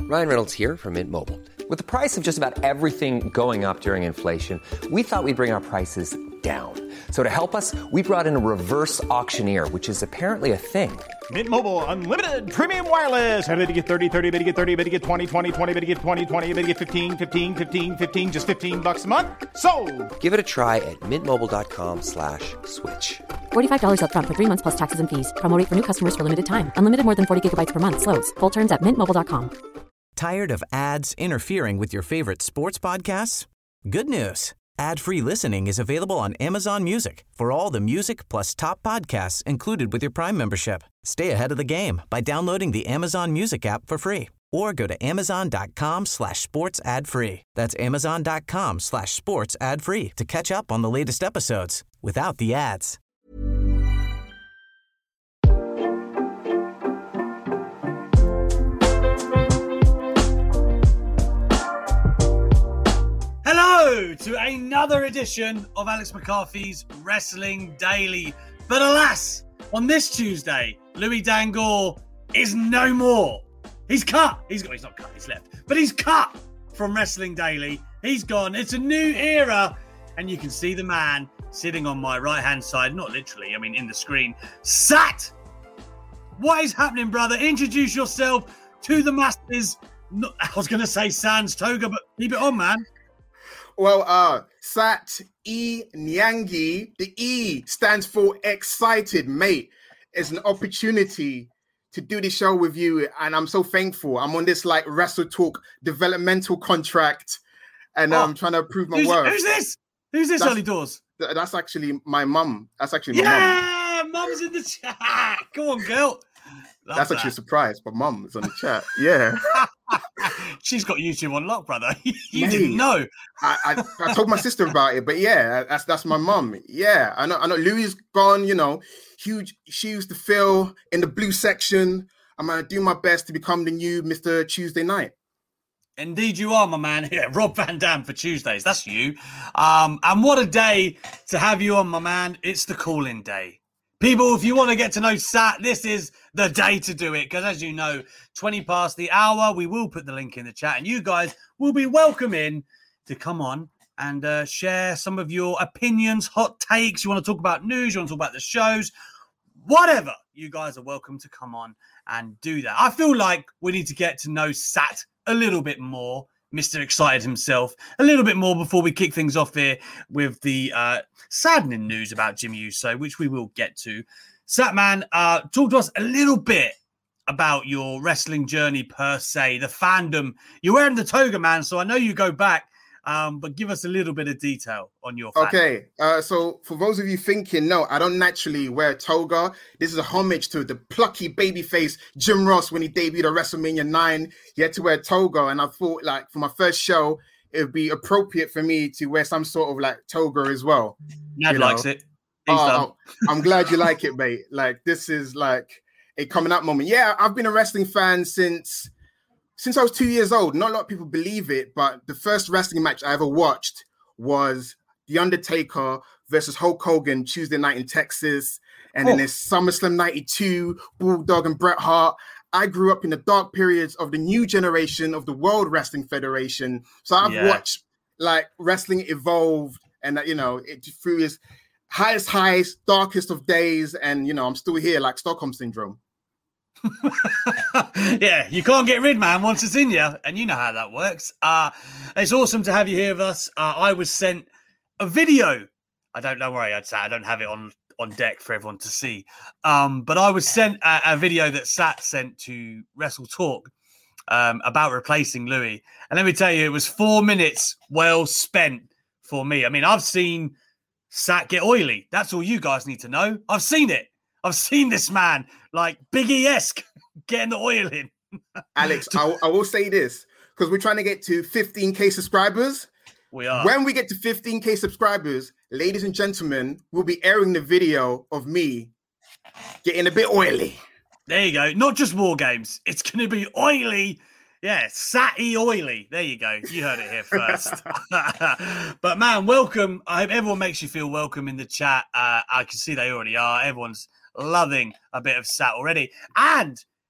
Ryan Reynolds here from Mint Mobile. With the price of just about everything going up during inflation, we thought we'd bring our prices down. So to help us, we brought in a reverse auctioneer, which is apparently a thing. Mint Mobile Unlimited Premium Wireless. How to get 30, 30, bit to get 30, bit to get 20, 20, 20, bit to get 20, 20, bit to get 15, 15, 15, 15, just $15 a month? Sold! Give it a try at mintmobile.com/switch. $45 up front for 3 months plus taxes and fees. Promo rate for new customers for limited time. Unlimited more than 40 gigabytes per month. Slows full terms at mintmobile.com. Tired of ads interfering with your favorite sports podcasts? Good news. Ad-free listening is available on Amazon Music for all the music plus top podcasts included with your Prime membership. Stay ahead of the game by downloading the Amazon Music app for free or go to amazon.com/sports ad free. That's amazon.com/sports ad free to catch up on the latest episodes without the ads. Hello to another edition of Alex McCarthy's Wrestling Daily. But alas, on this Tuesday, Louis Dangoor is no more. He's cut. He's not cut, he's left. But he's cut from Wrestling Daily. He's gone. It's a new era. And you can see the man sitting on my right-hand side, not literally, I mean in the screen, Sat! What is happening, brother? Introduce yourself to the masses. I was going to say Sans Toga, but keep it on, man. Well, Sat E Nyangi, the E stands for excited, mate. It's an opportunity to do this show with you, and I'm so thankful. I'm on this like Wrestle Talk developmental contract, and I'm trying to prove my worth. Who's this? Who's this, Ollie Dawes? That's actually my mum. That's actually my mum. Yeah, mum's in the chat. Go on, girl. That's actually a surprise, but mum is on the chat. Yeah. She's got YouTube on lock, brother. You didn't know. I told my sister about it, but yeah, that's my mum. Yeah, I know Louis is gone, you know, huge shoes to fill in the blue section. I'm going to do my best to become the new Mr. Tuesday Night. Indeed you are, my man. Yeah, Rob Van Dam for Tuesdays. That's you. And what a day to have you on, my man. It's the call-in day. People, if you want to get to know Sat, this is the day to do it. Because as you know, 20 past the hour, we will put the link in the chat. And you guys will be welcome in to come on and share some of your opinions, hot takes. You want to talk about news, you want to talk about the shows, whatever. You guys are welcome to come on and do that. I feel like we need to get to know Sat a little bit more, Mr. Excited himself, a little bit more before we kick things off here with the saddening news about Jimmy Uso, which we will get to. Sat, man, talk to us a little bit about your wrestling journey per se, the fandom. You're wearing the toga, man, so I know you go back, but give us a little bit of detail on your fandom. Okay, so for those of you thinking, no, I don't naturally wear a toga. This is a homage to the plucky babyface Jim Ross when he debuted at WrestleMania 9. He had to wear a toga, and I thought, like, for my first show, it would be appropriate for me to wear some sort of, like, toga as well. Nad likes it. I'm glad you like it, mate. Like, this is, like, a coming out moment. Yeah, I've been a wrestling fan since I was 2 years old. Not a lot of people believe it, but the first wrestling match I ever watched was The Undertaker versus Hulk Hogan Tuesday night in Texas. And then there's SummerSlam 92, Bulldog and Bret Hart. I grew up in the dark periods of the new generation of the World Wrestling Federation. So I've watched like wrestling evolve and, you know, it through its highest highs, darkest of days. And, you know, I'm still here like Stockholm Syndrome. Yeah, you can't get rid, man, once it's in you, and you know how that works. It's awesome to have you here with us. I was sent a video. I don't know where I don't have it on deck for everyone to see. But I was sent a video that Sat sent to Wrestle Talk about replacing Louis. And let me tell you, it was 4 minutes well spent for me. I mean, I've seen Sat get oily. That's all you guys need to know. I've seen it. I've seen this man, like Biggie-esque, getting the oil in. Alex, I will say this, because we're trying to get to 15K subscribers. We are. When we get to 15K subscribers, ladies and gentlemen, we'll be airing the video of me getting a bit oily. There you go. Not just War Games. It's going to be oily. Yeah, Satty oily. There you go. You heard it here first. But man, welcome. I hope everyone makes you feel welcome in the chat. I can see they already are. Everyone's loving a bit of Sat already. And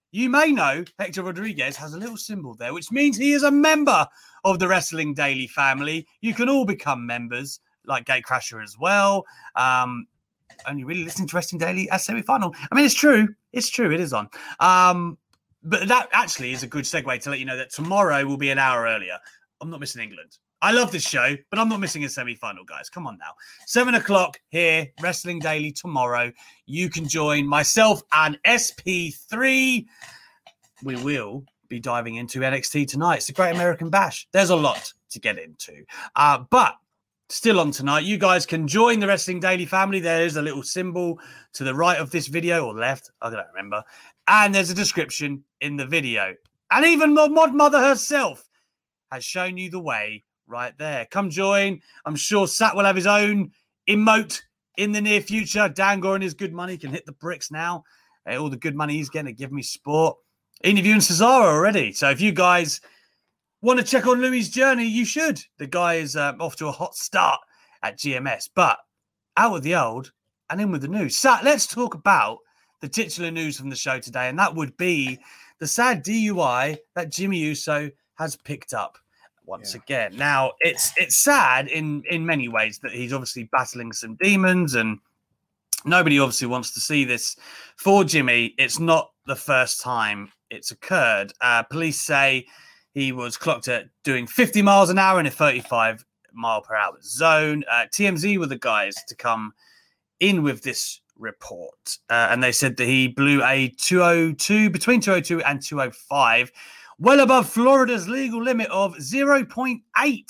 you may know Hector Rodriguez has a little symbol there, which means he is a member of the Wrestling Daily family. You can all become members, like Gatecrasher as well. Only really listening to Wrestling Daily as semi-final. I mean, it's true. It's true. It is on. But that actually is a good segue to let you know that tomorrow will be an hour earlier. I'm not missing England. I love this show, but I'm not missing a semi-final, guys. Come on now. 7 o'clock here, Wrestling Daily tomorrow. You can join myself and SP3. We will be diving into NXT tonight. It's the Great American Bash. There's a lot to get into. But still on tonight, you guys can join the Wrestling Daily family. There is a little symbol to the right of this video, or left. I don't remember. And there's a description in the video. And even Mod Mother herself has shown you the way right there. Come join. I'm sure Sat will have his own emote in the near future. Dangor and his good money can hit the bricks now. All the good money he's getting to Give Me Sport. Interviewing Cesaro already. So if you guys want to check on Louis' journey, you should. The guy is off to a hot start at GMS. But out with the old and in with the new. Sat, let's talk about the titular news from the show today. And that would be the sad DUI that Jimmy Uso has picked up once again. Now, it's sad in many ways that he's obviously battling some demons, and nobody obviously wants to see this for Jimmy. It's not the first time it's occurred. Police say he was clocked at doing 50 miles an hour in a 35 mile per hour zone. TMZ were the guys to come in with this report, and they said that he blew a 202, between 202 and 205, well above Florida's legal limit of 0.8.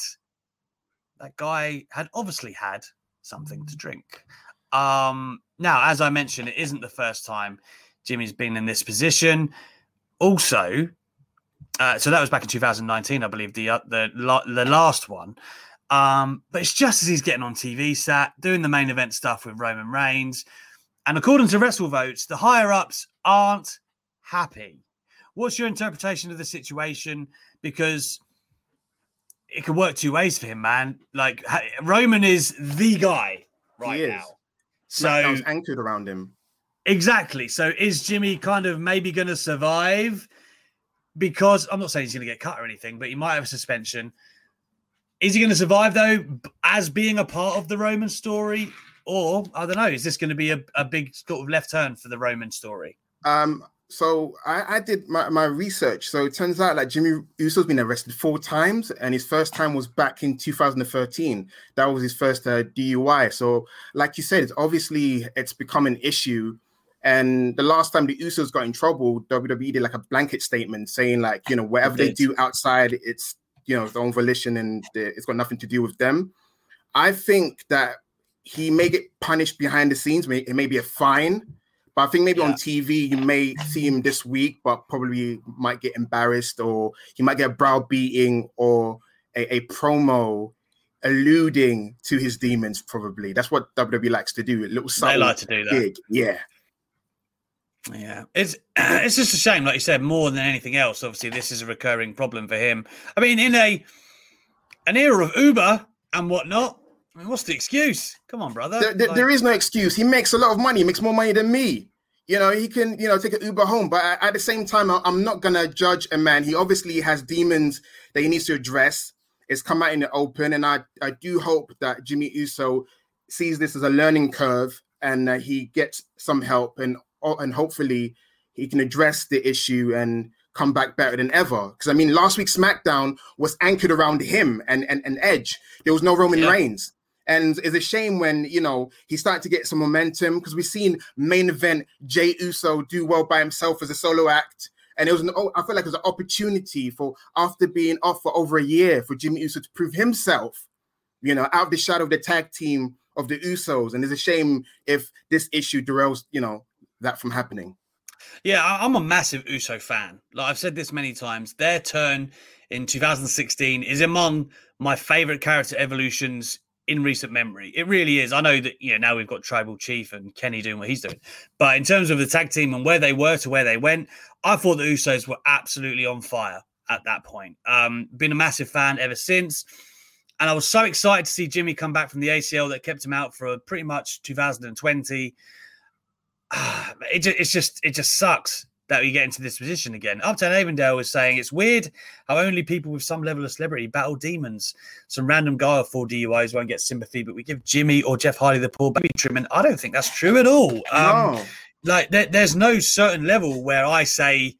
That guy had obviously had something to drink. Now, as I mentioned, it isn't the first time Jimmy's been in this position. Also, so that was back in 2019, I believe, the last one. But it's just as he's getting on TV, Sat, doing the main event stuff with Roman Reigns. And according to WrestleVotes, the higher-ups aren't happy. What's your interpretation of the situation? Because it could work two ways for him, man. Like, Roman is the guy right now. So was anchored around him. Exactly. So is Jimmy kind of maybe going to survive? Because I'm not saying he's going to get cut or anything, but he might have a suspension. Is he going to survive, though, as being a part of the Roman story? Or, I don't know, is this going to be a big sort of left turn for the Roman story? So I did my research. So it turns out like Jimmy Uso's been arrested 4 times, and his first time was back in 2013. That was his first DUI. So like you said, it's become an issue. And the last time the Usos got in trouble, WWE did like a blanket statement saying like, whatever they do outside, it's, their own volition and it's got nothing to do with them. I think that he may get punished behind the scenes. It may be a fine. But I think maybe on TV, you may see him this week, but probably might get embarrassed, or he might get a browbeating or a promo alluding to his demons, probably. That's what WWE likes to do. A little subtle, they like to do that. Big. Yeah. It's just a shame, like you said, more than anything else. Obviously, this is a recurring problem for him. I mean, in an era of Uber and whatnot, I mean, what's the excuse? Come on, brother. There is no excuse. He makes a lot of money. He makes more money than me. He can, take an Uber home. But at the same time, I'm not going to judge a man. He obviously has demons that he needs to address. It's come out in the open. And I do hope that Jimmy Uso sees this as a learning curve and he gets some help. And hopefully he can address the issue and come back better than ever. Because, I mean, last week's SmackDown was anchored around him and Edge. There was no Roman Reigns. And it's a shame when, he started to get some momentum, because we've seen main event Jey Uso do well by himself as a solo act. And I feel like it was an opportunity for, after being off for over a year, for Jimmy Uso to prove himself, out of the shadow of the tag team of the Usos. And it's a shame if this issue derails, that from happening. Yeah, I'm a massive Uso fan. Like I've said this many times, their turn in 2016 is among my favorite character evolutions in recent memory. It really is. I know that, now we've got Tribal Chief and Kenny doing what he's doing. But in terms of the tag team and where they were to where they went, I thought the Usos were absolutely on fire at that point. Been a massive fan ever since. And I was so excited to see Jimmy come back from the ACL that kept him out for pretty much 2020. It just sucks that we get into this position again. Uptown Avondale is saying it's weird how only people with some level of celebrity battle demons. Some random guy with 4 DUIs won't get sympathy, but we give Jimmy or Jeff Hardy the poor baby treatment. I don't think that's true at all. No. Like there's no certain level where I say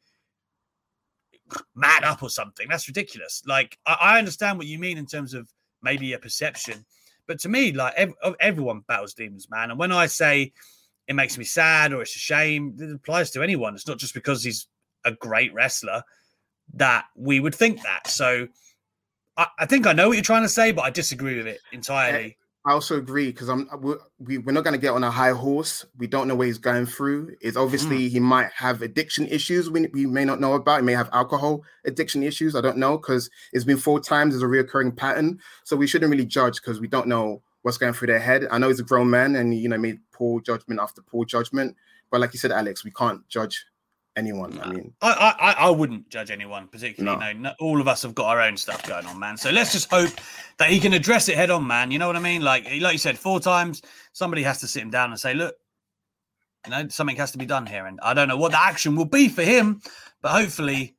mad up or something. That's ridiculous. Like I understand what you mean in terms of maybe a perception, but to me, like everyone battles demons, man. And when I say it makes me sad or it's a shame, it applies to anyone. It's not just because he's a great wrestler that we would think that. So I think I know what you're trying to say, but I disagree with it entirely. I also agree because we're not going to get on a high horse. We don't know what he's going through. It's obviously he might have addiction issues we may not know about. He may have alcohol addiction issues. I don't know because it's been 4 times as a reoccurring pattern. So we shouldn't really judge because we don't know what's going through their head. I know he's a grown man and, made poor judgment after poor judgment. But like you said, Alex, we can't judge anyone. No. I mean, I wouldn't judge anyone particularly. No, all of us have got our own stuff going on, man. So let's just hope that he can address it head on, man. You know what I mean? Like you said, 4 times, somebody has to sit him down and say, look, something has to be done here. And I don't know what the action will be for him, but hopefully,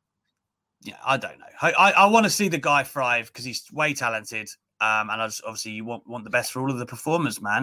I don't know. I want to see the guy thrive because he's way talented. And obviously you want the best for all of the performers, man.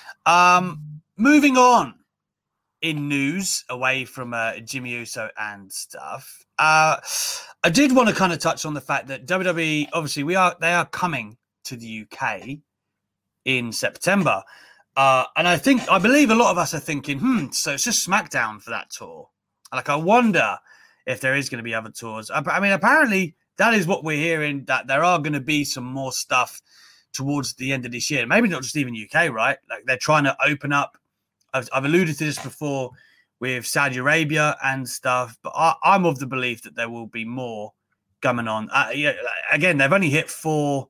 Moving on. In news, away from Jimmy Uso and stuff, I did want to kind of touch on the fact that WWE, obviously, they are coming to the UK in September, and I believe a lot of us are thinking, so it's just SmackDown for that tour. Like, I wonder if there is going to be other tours. I mean, apparently that is what we're hearing, that there are going to be some more stuff towards the end of this year. Maybe not just even UK, right? Like they're trying to open up. I've alluded to this before with Saudi Arabia and stuff, but I'm of the belief that there will be more coming on. Again, they've only hit 4,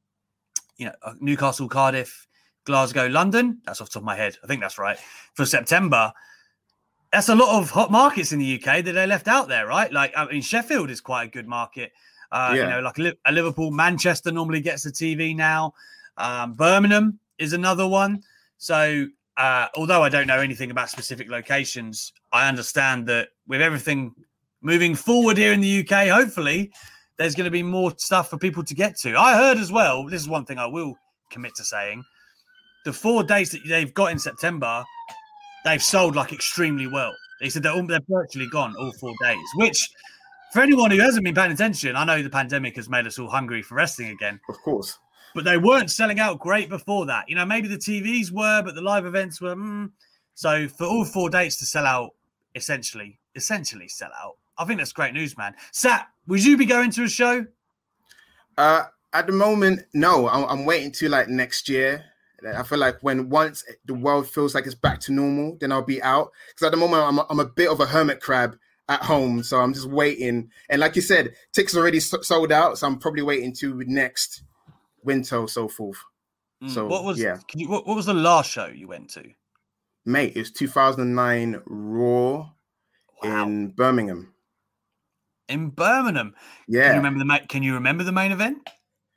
Newcastle, Cardiff, Glasgow, London. That's off the top of my head. I think that's right. For September. That's a lot of hot markets in the UK that they left out there, right? Like, I mean, Sheffield is quite a good market. Like a Liverpool, Manchester normally gets the TV now. Birmingham is another one. So, although I don't know anything about specific locations, I understand that with everything moving forward here in the UK, hopefully there's going to be more stuff for people to get to. I heard as well, this is one thing I will commit to saying, the 4 days that they've got in September, they've sold like extremely well. They said they're virtually gone all 4 days, which for anyone who hasn't been paying attention, I know the pandemic has made us all hungry for wrestling again. Of course. But they weren't selling out great before that. Maybe the TVs were, but the live events were. So for all 4 dates to sell out, essentially sell out. I think that's great news, man. Sat, would you be going to a show? At the moment, no. I'm waiting to like next year. I feel like once the world feels like it's back to normal, then I'll be out. Because at the moment, I'm a bit of a hermit crab at home, so I'm just waiting. And like you said, tickets already sold out, so I'm probably waiting to next winter or so forth. So what was the last show you went to? Mate, it's 2009 Raw in Birmingham. In Birmingham? Yeah. Can you remember the main event?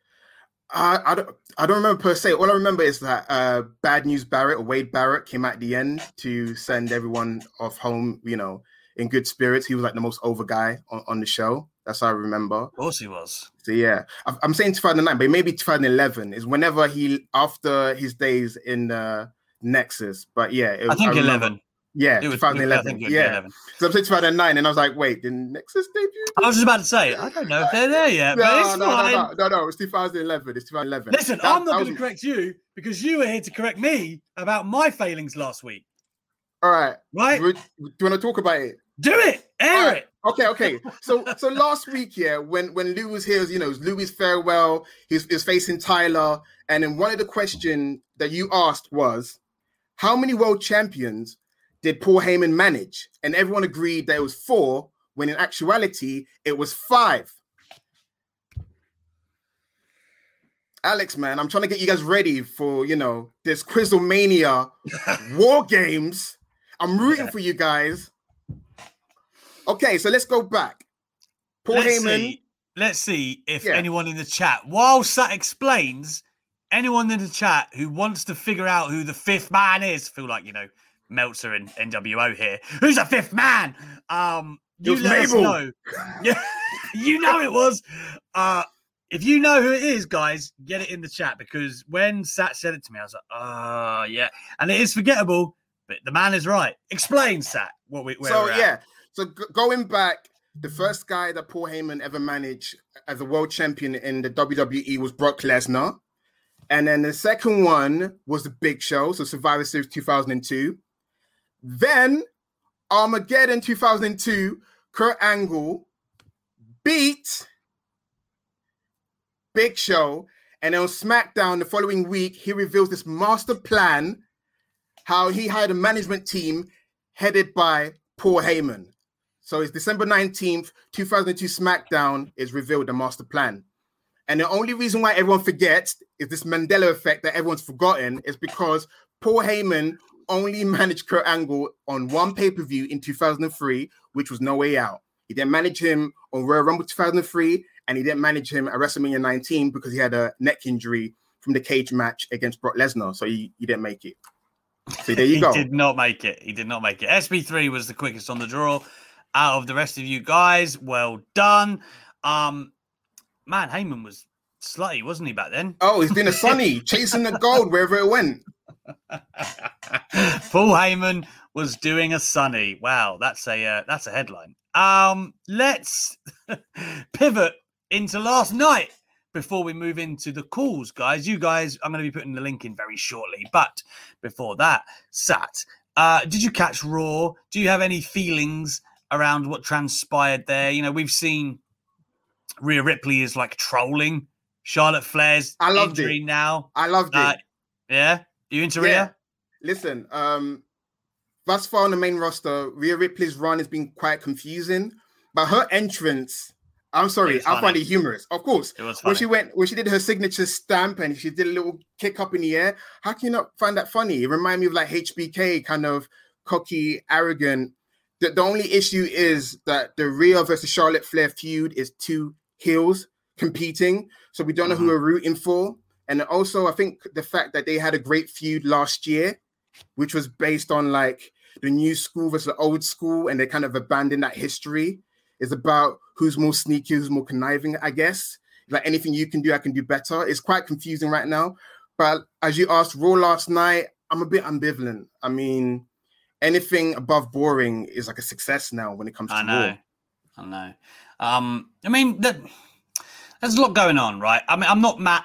I don't remember per se. All I remember is that Bad News Barrett or Wade Barrett came at the end to send everyone off home, in good spirits. He was like the most over guy on the show. That's how I remember. Of course he was. So yeah, I'm saying 2009, but maybe 2011 is whenever after his days in Nexus. But yeah, I think 11. Yeah, 2011. I think 11. So I'm saying 2009, and I was like, wait, did Nexus debut? I was just about to say, I don't know if they're there yet. No, it's 2011. It's 2011. Listen, I'm not going to correct you because you were here to correct me about my failings last week. All right. Right? Do you want to talk about it? Do it. Air it. Okay. So last week, when Lou was here, it was Louis' farewell. He was facing Tyler. And then one of the questions that you asked was, how many world champions did Paul Heyman manage? And everyone agreed that it was 4, when in actuality, it was 5. Alex, man, I'm trying to get you guys ready for, this Quizlemania War Games. I'm rooting for you guys. Okay, so let's go back. Paul Heyman. Let's see if anyone in the chat, while Sat explains, anyone in the chat who wants to figure out who the 5th man is, feel like, Meltzer and NWO here. Who's the fifth man? You let us know. Yeah, you know it was. If you know who it is, guys, get it in the chat, because when Sat said it to me, I was like, yeah. And it is forgettable, but the man is right. Explain, Sat, where we're at. So going back, the first guy that Paul Heyman ever managed as a world champion in the WWE was Brock Lesnar. And then the second one was the Big Show, so Survivor Series 2002. Then Armageddon 2002, Kurt Angle beat Big Show. And then on SmackDown the following week, he reveals this master plan, how he had a management team headed by Paul Heyman. So it's December 19th, 2002 SmackDown is revealed the master plan. And the only reason why everyone forgets is this Mandela effect that everyone's forgotten is because Paul Heyman only managed Kurt Angle on one pay-per-view in 2003, which was No Way Out. He didn't manage him on Royal Rumble 2003, and he didn't manage him at WrestleMania 19 because he had a neck injury from the cage match against Brock Lesnar. So he didn't make it. So there you go. He did not make it. SB3 was the quickest on the draw out of the rest of you guys. Well done. Man, Heyman was slutty, wasn't he, back then? Oh, he's been a Sonny, chasing the gold wherever it went. Paul Heyman was doing a Sonny. Wow, that's a headline. Let's pivot into last night before we move into the calls, guys. You guys, I'm going to be putting the link in very shortly. But before that, Sat, did you catch Raw? Do you have any feelings around what transpired there? You know, we've seen Rhea Ripley is like trolling Charlotte Flair's injury now. I loved it. Yeah? You into Rhea? Listen, thus far on the main roster, Rhea Ripley's run has been quite confusing, but her entrance, I'm sorry, I find it humorous. Of course, it was funny. When she did her signature stamp and she did a little kick up in the air, how can you not find that funny? It reminded me of like HBK, kind of cocky, arrogant. The only issue is that the Rhea versus Charlotte Flair feud is two heels competing, so we don't know who we're rooting for. And also, I think the fact that they had a great feud last year, which was based on like the new school versus the old school, and they kind of abandoned that history, is about who's more sneaky, who's more conniving, I guess. Like anything you can do, I can do better. It's quite confusing right now. But as you asked, Raw last night, I'm a bit ambivalent. I mean, anything above boring is like a success now when it comes to Raw. I know. I mean, there's a lot going on, right? I mean, I'm not mad.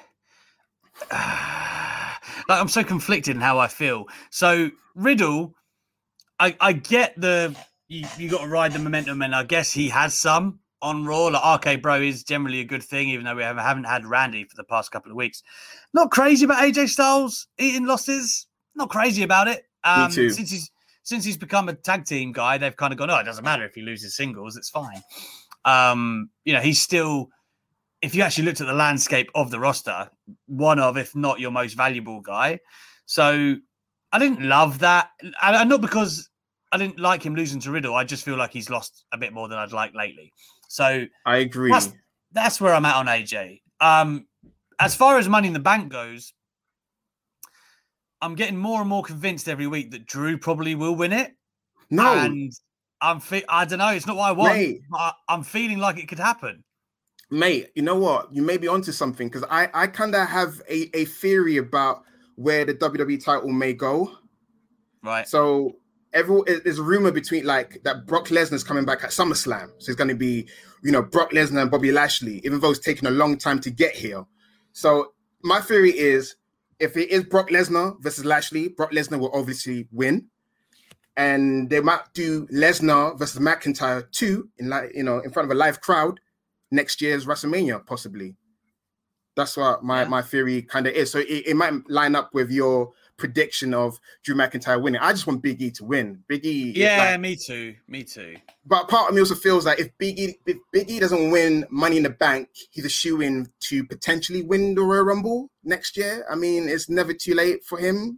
Like, I'm so conflicted in how I feel. So Riddle, I get you got to ride the momentum, and I guess he has some on Raw. Like RK Bro is generally a good thing, even though we haven't had Randy for the past couple of weeks. Not crazy about AJ Styles eating losses. Not crazy about it. Me too. Since he's become a tag team guy, they've kind of gone, it doesn't matter if he loses singles, it's fine. You know, he's still, if you actually looked at the landscape of the roster, one of, if not your most valuable guy. So I didn't love that. And not because I didn't like him losing to Riddle. I just feel like he's lost a bit more than I'd like lately. So I agree. That's where I'm at on AJ. As far as Money in the Bank goes, I'm getting more and more convinced every week that Drew probably will win it. No. And I don't know. It's not what I want. But I'm feeling like it could happen. Mate, you know what? You may be onto something, because I kind of have a theory about where the WWE title may go. Right. So there's a rumor between like that Brock Lesnar's coming back at SummerSlam. So it's going to be, you know, Brock Lesnar and Bobby Lashley, even though it's taken a long time to get here. So my theory is, if it is Brock Lesnar versus Lashley, Brock Lesnar will obviously win. And they might do Lesnar versus McIntyre 2 in front of a live crowd next year's WrestleMania, possibly. That's what my theory kind of is. So it might line up with your prediction of Drew McIntyre winning. I just want Big E to win. Big E. Yeah, me too. But part of me also feels like if Big E doesn't win Money in the Bank, he's a shoo-in to potentially win the Royal Rumble next year. I mean, it's never too late for him.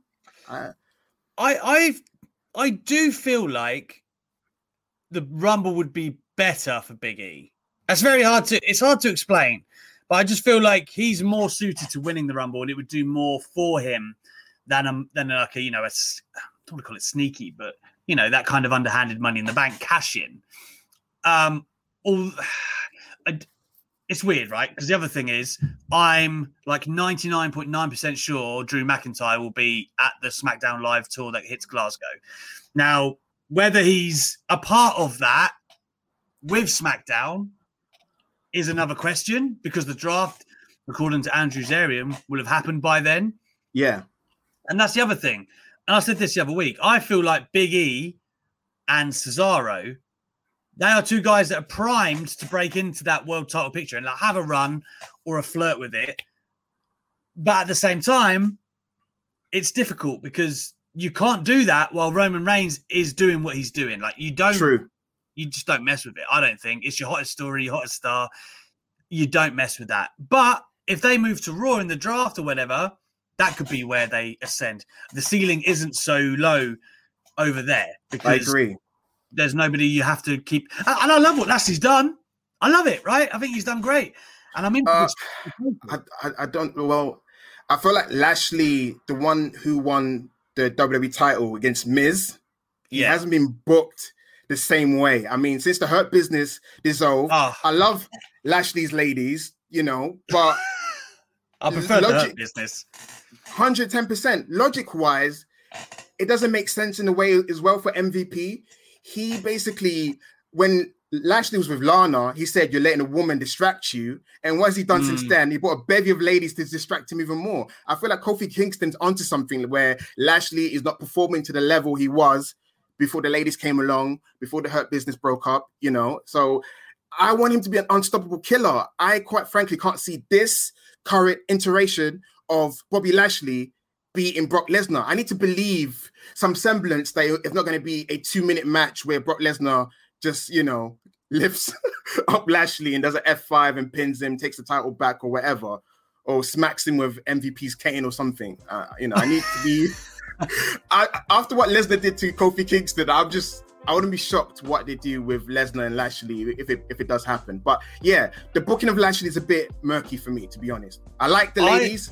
I do feel like the Rumble would be better for Big E. It's hard to explain, but I just feel like he's more suited to winning the Rumble, and it would do more for him than like a want to call it sneaky, but that kind of underhanded Money in the Bank cash in. It's weird, right? Because the other thing is, I'm like 99.9% sure Drew McIntyre will be at the SmackDown Live tour that hits Glasgow. Now, whether he's a part of that with SmackDown is another question, because the draft, according to Andrew Zarian, will have happened by then. Yeah. And that's the other thing. And I said this the other week. I feel like Big E and Cesaro, they are two guys that are primed to break into that world title picture and like have a run or a flirt with it. But at the same time, it's difficult because you can't do that while Roman Reigns is doing what he's doing. Like you just don't mess with it. I don't think it's your hottest story, your hottest star. You don't mess with that. But if they move to Raw in the draft or whatever, that could be where they ascend. The ceiling isn't so low over there because I agree. There's nobody you have to keep. And I love what Lashley's done. I love it, right? I think he's done great. And I'm into this. I feel like Lashley, the one who won the WWE title against Miz, he hasn't been booked the same way. I mean, since the Hurt Business dissolved, I love Lashley's ladies, but I prefer the Hurt Business. 110%. Logic-wise, it doesn't make sense in a way as well for MVP. He basically, when Lashley was with Lana, he said, you're letting a woman distract you. And what has he done since then? He brought a bevy of ladies to distract him even more. I feel like Kofi Kingston's onto something where Lashley is not performing to the level he was before the ladies came along, before the Hurt Business broke up, So I want him to be an unstoppable killer. I quite frankly can't see this current iteration of Bobby Lashley beating Brock Lesnar. I need to believe some semblance that it's not going to be a 2-minute match where Brock Lesnar just, lifts up Lashley and does an F5 and pins him, takes the title back or whatever, or smacks him with MVP's cane or something. I need to be... after what Lesnar did to Kofi Kingston, I wouldn't be shocked what they do with Lesnar and Lashley if it does happen. But yeah, the booking of Lashley is a bit murky for me, to be honest. I like the ladies.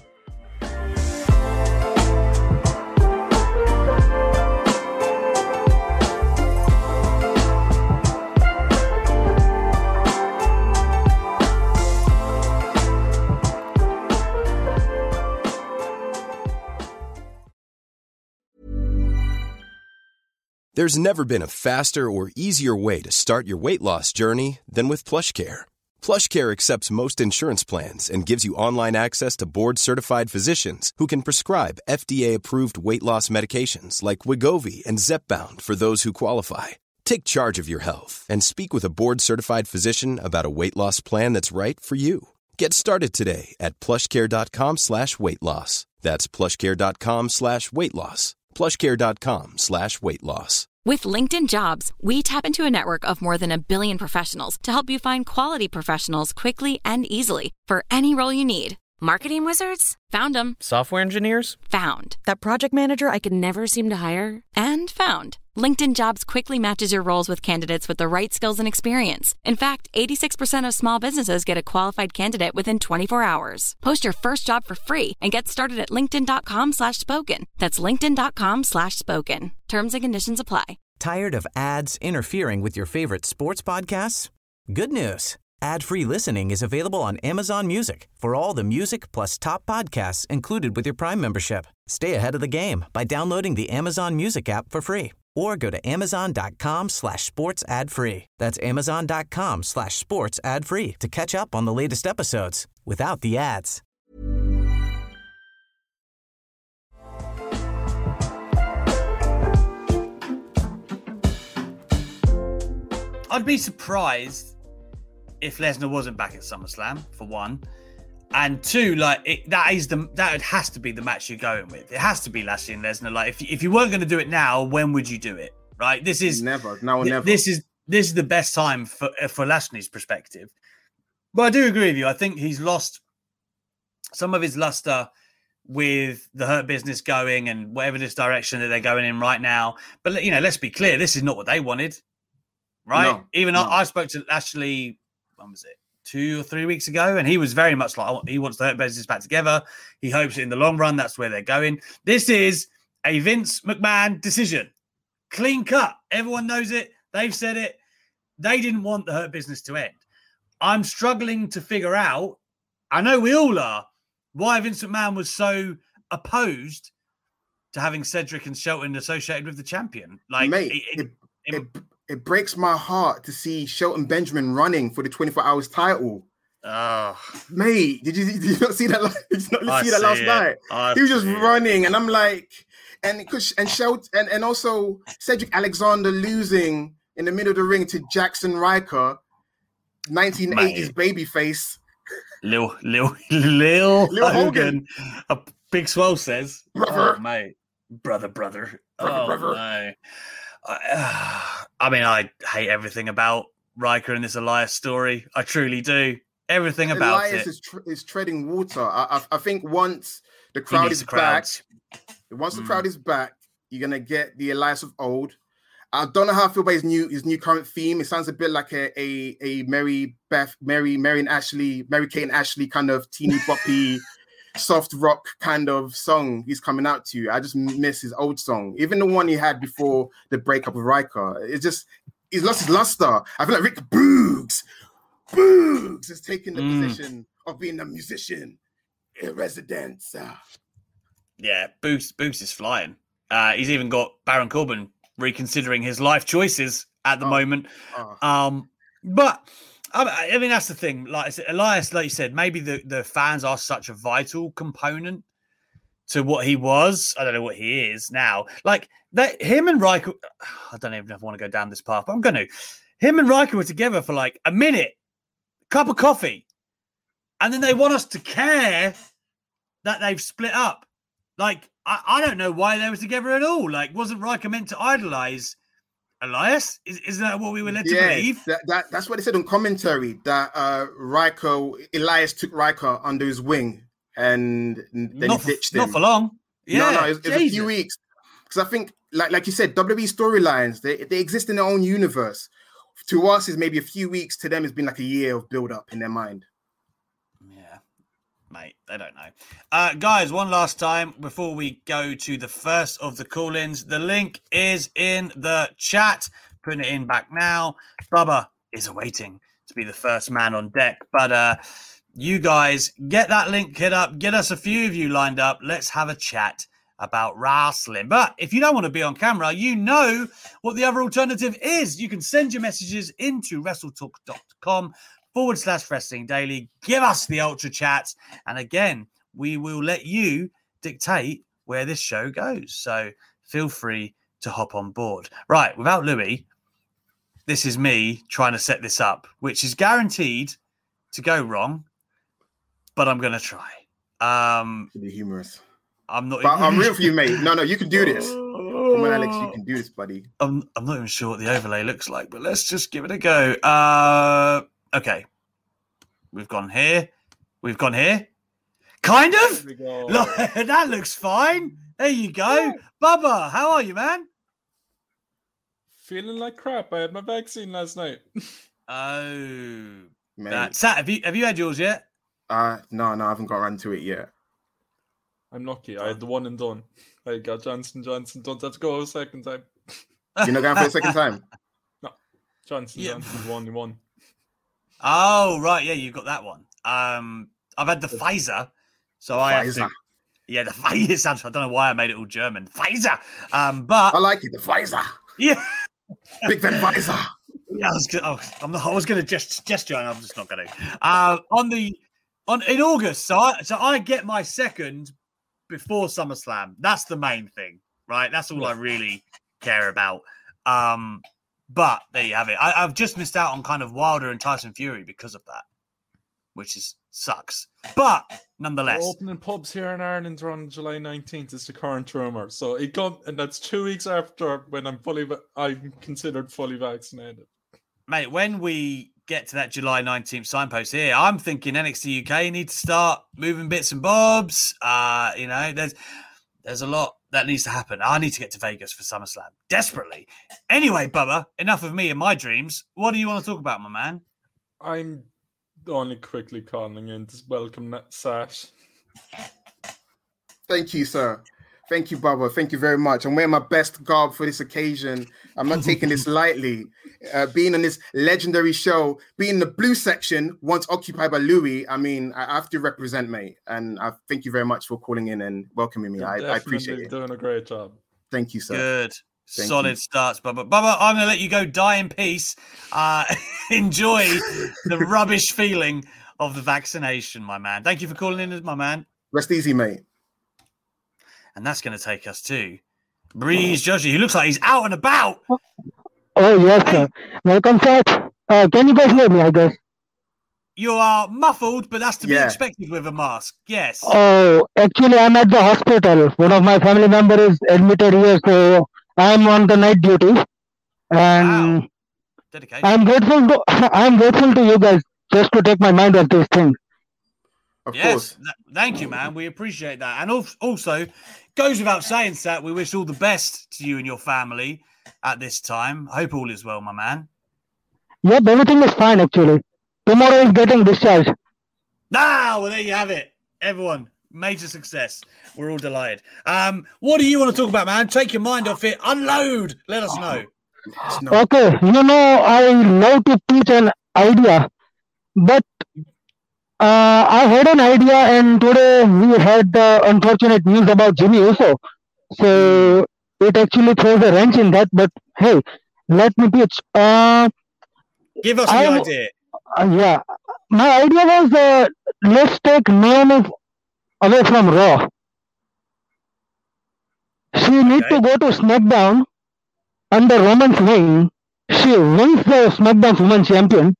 There's never been a faster or easier way to start your weight loss journey than with PlushCare. PlushCare accepts most insurance plans and gives you online access to board-certified physicians who can prescribe FDA-approved weight loss medications like Wegovy and Zepbound for those who qualify. Take charge of your health and speak with a board-certified physician about a weight loss plan that's right for you. Get started today at plushcare.com/weight loss. That's plushcare.com/weight loss. plushcare.com/weight loss. With LinkedIn Jobs, we tap into a network of more than 1 billion professionals to help you find quality professionals quickly and easily for any role you need. Marketing wizards? Found them. Software engineers? Found. That project manager I could never seem to hire? And found. LinkedIn Jobs quickly matches your roles with candidates with the right skills and experience. In fact, 86% of small businesses get a qualified candidate within 24 hours. Post your first job for free and get started at linkedin.com/spoken. That's linkedin.com/spoken. Terms and conditions apply. Tired of ads interfering with your favorite sports podcasts? Good news. Ad-free listening is available on Amazon Music for all the music plus top podcasts included with your Prime membership. Stay ahead of the game by downloading the Amazon Music app for free or go to amazon.com/sports ad free. That's amazon.com/sports ad free to catch up on the latest episodes without the ads. I'd be surprised if Lesnar wasn't back at SummerSlam, for one, and two, that has to be the match you're going with. It has to be Lashley and Lesnar. Like, if you weren't going to do it now, when would you do it? Right? This is never. Now or never. This is the best time for Lashley's perspective. But I do agree with you. I think he's lost some of his luster with the Hurt Business going and whatever this direction that they're going in right now. But let's be clear. This is not what they wanted, right? No. I spoke to Lashley. When was it? 2 or 3 weeks ago, and he was very much like he wants the Hurt Business back together. He hopes in the long run that's where they're going. This is a Vince McMahon decision. Clean cut. Everyone knows it. They've said it. They didn't want the Hurt Business to end. I'm struggling to figure out, I know we all are, why Vince McMahon was so opposed to having Cedric and Shelton associated with the champion. Like, mate, it breaks my heart to see Shelton Benjamin running for the 24 Hours title. Oh, mate, did you not see that? Did you not see that last night? He was just running, and I'm like, and Shelton, and also Cedric Alexander losing in the middle of the ring to Jackson Riker, 1980s babyface. Lil Hogan. A Big Swole says, brother. Oh, mate, brother. Brother. No. I mean, I hate everything about Riker in this Elias story. I truly do. Everything about Elias it. is treading water. I think once the crowd is back, once the crowd is back, you're gonna get the Elias of old. I don't know how I feel about his new current theme. It sounds a bit like a Mary Kate and Ashley kind of teeny boppy, soft rock kind of song he's coming out to. I just miss his old song, even the one he had before the breakup with Riker. He's lost his luster. I feel like Rick Boogs is taking the position of being a musician in residence. Yeah, Boogs is flying. He's even got Baron Corbin reconsidering his life choices at the moment. But I mean, that's the thing. Like I said, Elias, like you said, maybe the fans are such a vital component to what he was. I don't know what he is now. Like him and Riker, I don't even know if I want to go down this path, but I'm going to. Him and Riker were together for like a minute, cup of coffee, and then they want us to care that they've split up. Like, I don't know why they were together at all. Like, wasn't Riker meant to idolize Elias? Is that what we were led to believe? That's what they said on commentary, that Elias took Riker under his wing and then he ditched him. Not for long. Yeah, no, it was a few weeks. Because I think, like you said, WWE storylines, they exist in their own universe. To us, is maybe a few weeks. To them, it's been like a year of build-up in their mind. Yeah, mate, they don't know. Guys, one last time before we go to the first of the call-ins. The link is in the chat. Putting it in back now. Bubba is awaiting to be the first man on deck. But you guys, get that link hit up. Get us a few of you lined up. Let's have a chat about wrestling. But if you don't want to be on camera, you know what the other alternative is. You can send your messages into wrestletalk.com/wrestling daily. Give us the ultra chats. And again, we will let you dictate where this show goes. So feel free to hop on board. Right, without Louis, this is me trying to set this up, which is guaranteed to go wrong, but I'm going to try. To be humorous. I'm not. But I'm real for you, mate. No, you can do this. Come on, Alex, you can do this, buddy. I'm not even sure what the overlay looks like, but let's just give it a go. Okay. We've gone here. Kind of. Look, that looks fine. There you go. Yeah. Bubba, how are you, man? Feeling like crap. I had my vaccine last night. Oh. Sat, have you had yours yet? No, I haven't got around to it yet. I'm lucky. I had the one and done. I got Johnson. Don't have to go a second time. You're not going for a second time? No. Johnson's only one. Oh, right. Yeah, you got that one. I've had the Pfizer. So I have to... Yeah, the Pfizer. I don't know why I made it all German. Pfizer. But... I like it. The Pfizer. Yeah. Big Ben Pfizer. Yeah, I was going to gesture and I'm just not going to. In August. So I get my second before SummerSlam. That's the main thing, right? That's all I really care about. But there you have it. I've just missed out on kind of Wilder and Tyson Fury because of that, which sucks. But nonetheless, we're opening pubs here in Ireland on July 19th is the current rumor. So and that's 2 weeks after when I'm considered fully vaccinated. Mate, when we get to that July 19th signpost here, I'm thinking NXT UK need to start moving bits and bobs. There's a lot that needs to happen. I need to get to Vegas for SummerSlam desperately. Anyway, Bubba, enough of me and my dreams. What do you want to talk about, my man? I'm only quickly calling in to welcome Sash. Thank you, sir. Thank you, Baba. Thank you very much. I'm wearing my best garb for this occasion. I'm not taking this lightly. Being on this legendary show, being in the blue section, once occupied by Louis, I mean, I have to represent, mate. And I thank you very much for calling in and welcoming me. I appreciate it. Doing a great job. Thank you, sir. Good. Solid starts, Bubba. Bubba, I'm going to let you go die in peace. Enjoy the rubbish feeling of the vaccination, my man. Thank you for calling in, my man. Rest easy, mate. And that's going to take us to Breeze Joshi, who looks like he's out and about. Oh, yes, sir. Welcome, sir. Can you guys hear me, I guess? You are muffled, but that's to be expected with a mask. Yes. Oh, actually, I'm at the hospital. One of my family members is admitted here, so I'm on the night duty. And wow. Dedication. I'm grateful to you guys just to take my mind off this thing. Of course. Thank you, man. We appreciate that. And also, goes without saying, Sat, we wish all the best to you and your family at this time. I hope all is well, my man. Yep, everything is fine, actually. Tomorrow is getting discharged. Well, there you have it. Everyone, major success. We're all delighted. What do you want to talk about, man? Take your mind off it. Unload. Let us know. Okay, I love to pitch an idea, but I had an idea, and today we had the unfortunate news about Jimmy Uso. So it actually throws a wrench in that. But hey, let me pitch. Give us the idea. Yeah, my idea was let's take Naomi away from Raw. She needs to go to SmackDown under Roman's wing. She wins the SmackDown Women's Champion.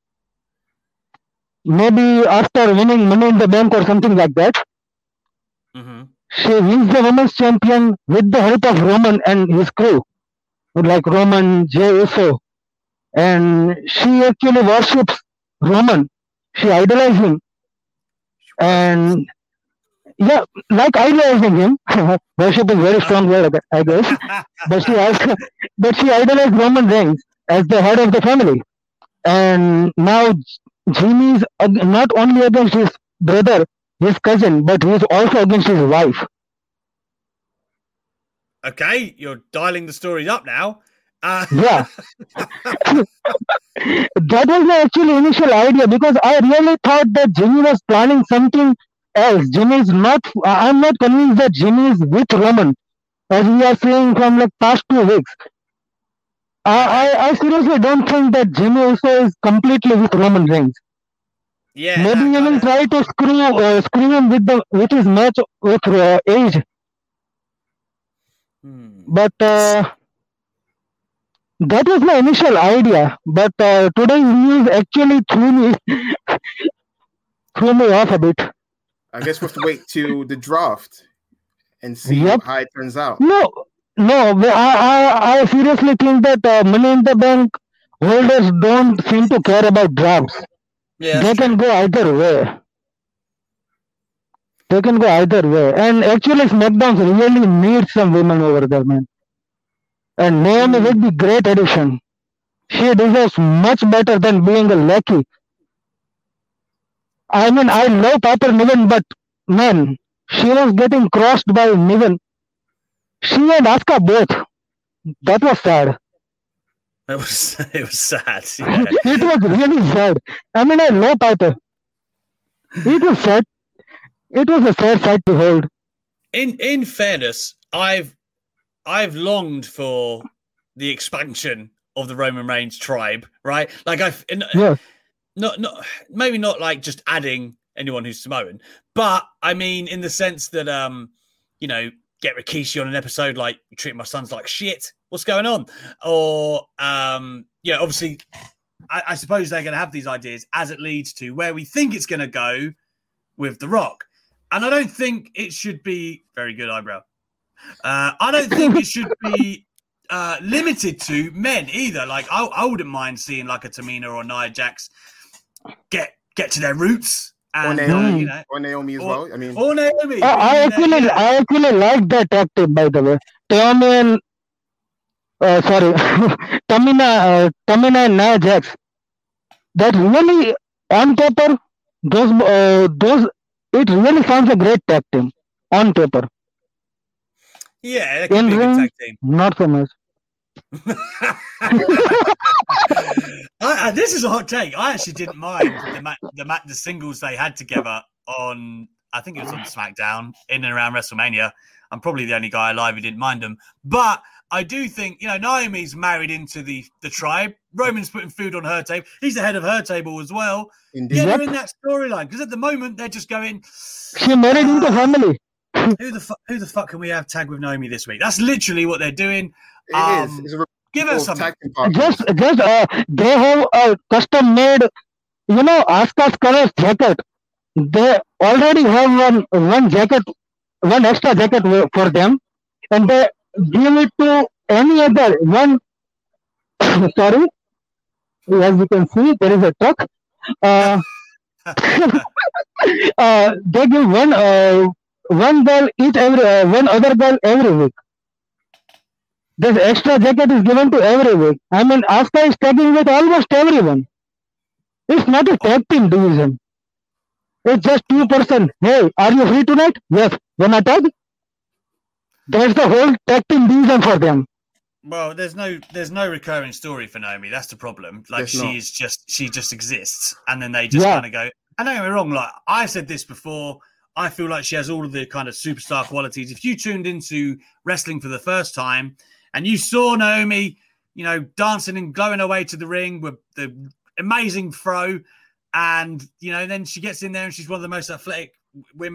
Maybe after winning Money in the Bank or something like that. Mm-hmm. She wins the Women's Champion with the help of Roman and his crew, like Roman, Jey Uso. And she actually worships Roman. She idolizes him. And yeah, like idolizing him. Worship is a very strong word, I guess. But she idolized Roman Reigns as the head of the family. And now Jimmy is not only against his brother, his cousin, but he is also against his wife. Okay, you're dialing the stories up now. Yeah. That was my actually initial idea, because I really thought that Jimmy was planning something else. I'm not convinced that Jimmy is with Roman, as we are seeing from like past 2 weeks. I seriously don't think that Jimmy Uso is completely with Roman Reigns. Yeah. Maybe he will try to screw him with his match with Edge. But that was my initial idea. But today's news actually threw me off a bit. I guess we'll have to wait till the draft and see how it turns out. No, I seriously think that Money in the Bank holders don't seem to care about drafts. Yeah, they can go either way. And actually, SmackDown really needs some women over there, man. And Naomi would be great addition. She deserves much better than being a lackey. I mean, I love Piper Niven, but man, she was getting crossed by Niven. She and Asuka both. That was sad. It was sad. Yeah. It was really sad. I mean, I love Piper. It was sad. It was a sad sight to hold. In fairness, I've longed for the expansion of the Roman Reigns tribe, right? Like not maybe not like just adding anyone who's Samoan, but I mean in the sense that get Rikishi on an episode like you treat my sons like shit. What's going on? Or obviously, I suppose they're going to have these ideas as it leads to where we think it's going to go with The Rock, and I don't think it should be very good eyebrow. I don't think it should be limited to men either. Like I wouldn't mind seeing like a Tamina or Nia Jax get to their roots. And, or Naomi as well. I mean, or Naomi. I actually like that tactic, by the way. Tamina and Nia Jax. That really on paper, those it really sounds a great tag team on paper. Yeah, they could In be a good ring, tag team. not so much. This is a hot take. I actually didn't mind the singles they had together on, I think it was on SmackDown in and around WrestleMania. I'm probably the only guy alive who didn't mind them. But I do think, Naomi's married into the tribe. Roman's putting food on her table. He's the head of her table as well. Indeed. Yeah, they're in that storyline. Because at the moment, they're just going... She married into family. Who the fuck can we have tag with Naomi this week? That's literally what they're doing. It is. It's a give us something. Just they have a custom made, Asuka's colors jacket. They already have one jacket, one extra jacket for them, and they give it to any other one. Sorry, as you can see, there is a truck. They give one girl one other girl every week. This extra jacket is given to every week. I mean, Asuka is tagging with almost everyone. It's not a tag team division. It's just 2%. Hey, are you free tonight? Yes. Wanna tag? That's the whole tag team division for them. Well, there's no recurring story for Naomi. That's the problem. Like she just exists, and then they just kind of go. And don't get me wrong. Like I said this before, I feel like she has all of the kind of superstar qualities. If you tuned into wrestling for the first time and you saw Naomi, dancing and going away to the ring with the amazing throw, and then she gets in there and she's one of the most athletic women.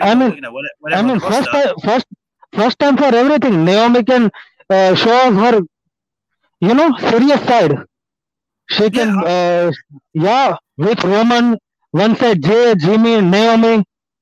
First time for everything. Naomi can show her, serious side. She can, with Roman, one side Jay, Jimmy, Naomi.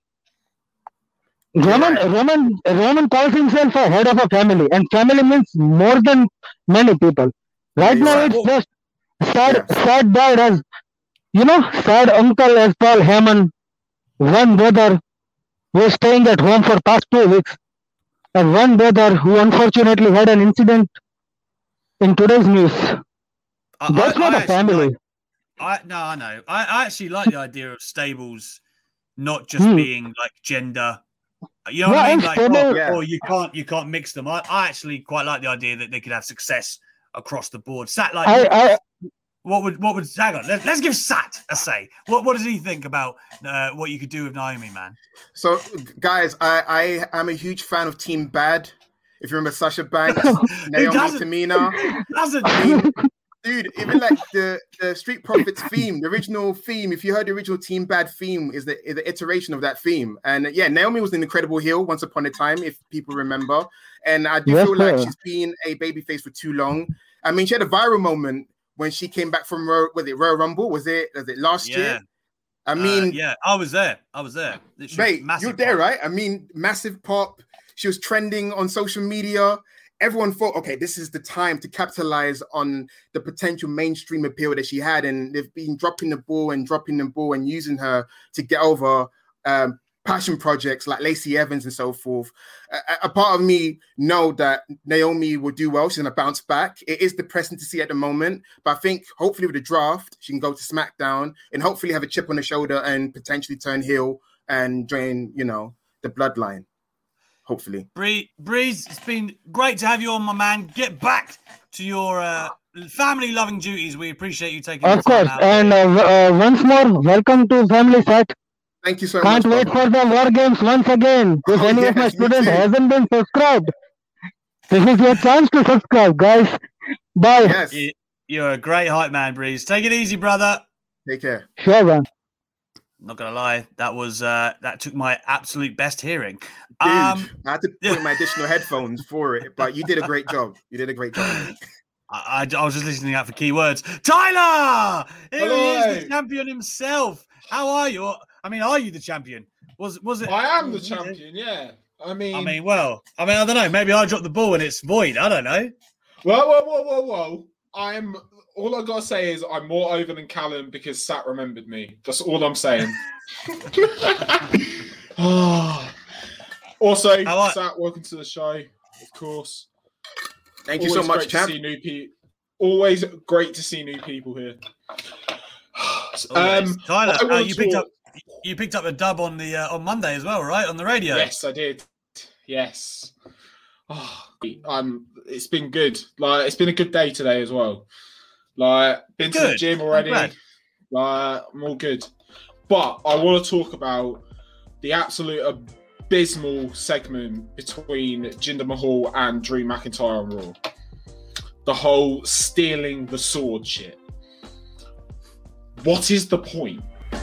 Roman calls himself a head of a family, and family means more than many people. Right now, it's just sad dad as, sad uncle as Paul Heyman, one brother who is staying at home for past 2 weeks, and one brother who unfortunately had an incident in today's news. That's not a family. I know. I actually like the idea of stables not just being like gender. You know what I mean? Like, you can't mix them. I actually quite like the idea that they could have success across the board. Sat like, what would hang on? Let's give Sat a say. What does he think about what you could do with Naomi, man? So, guys, I am a huge fan of Team Bad. If you remember Sasha Banks, Naomi, Tamina. Dude, even like the Street Profits theme, the original theme, if you heard the original Team Bad theme, is the iteration of that theme. And Naomi was an incredible heel once upon a time, if people remember. And I do feel like she's been a babyface for too long. I mean, she had a viral moment when she came back from Royal Rumble. Was it last year? I mean, I was there. Mate, you're there, right? I mean, massive pop. She was trending on social media. Everyone thought, okay, this is the time to capitalize on the potential mainstream appeal that she had. And they've been dropping the ball and using her to get over passion projects like Lacey Evans and so forth. A part of me know that Naomi will do well. She's going to bounce back. It is depressing to see at the moment, but I think hopefully with the draft, she can go to SmackDown and hopefully have a chip on the shoulder and potentially turn heel and join, the bloodline. Hopefully. Breeze, it's been great to have you on, my man. Get back to your family-loving duties. We appreciate you taking the time out. And once more, welcome to Family Set. Thank you so much. Can't wait for the War Games once again. If any of my students hasn't been subscribed, this is your chance to subscribe, guys. Bye. Yes. You're a great hype man, Breeze. Take it easy, brother. Take care. Sure, man. Not gonna lie, that took my absolute best hearing. Dude, I had to put my additional headphones for it, but you did a great job. I was just listening out for keywords. Tyler, here he is, the champion himself. How are you? I mean, are you the champion? Was it? I am the champion. Yeah. I mean, I don't know. Maybe I dropped the ball and it's void. I don't know. Whoa! All I gotta say is I'm more over than Callum because Sat remembered me. That's all I'm saying. Also, Sat, welcome to the show, of course. Thank you so much, champ. Always great to see new people here. Tyler, you picked up a dub on the on Monday as well, right? On the radio. Yes, I did. Yes. It's been good. Like, it's been a good day today as well. Like, been to the gym already. Like, I'm all good. But I want to talk about the absolute abysmal segment between Jinder Mahal and Drew McIntyre on Raw. The whole stealing the sword shit. What is the point?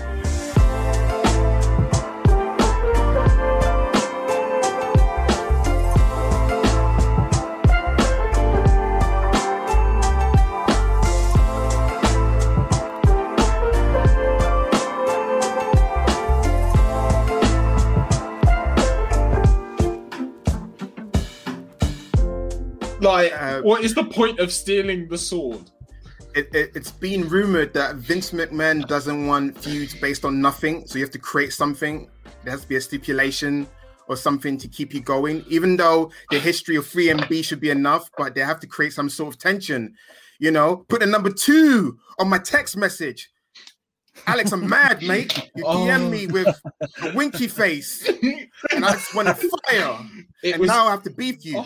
Like, what is the point of stealing the sword? It's been rumored that Vince McMahon doesn't want feuds based on nothing, so you have to create something. There has to be a stipulation or something to keep you going, even though the history of 3MB should be enough, but they have to create some sort of tension. You know, put a number 2 on my text message. Alex, I'm mad, mate. You DM me with a winky face, and I just want to fire. Now I have to beef you.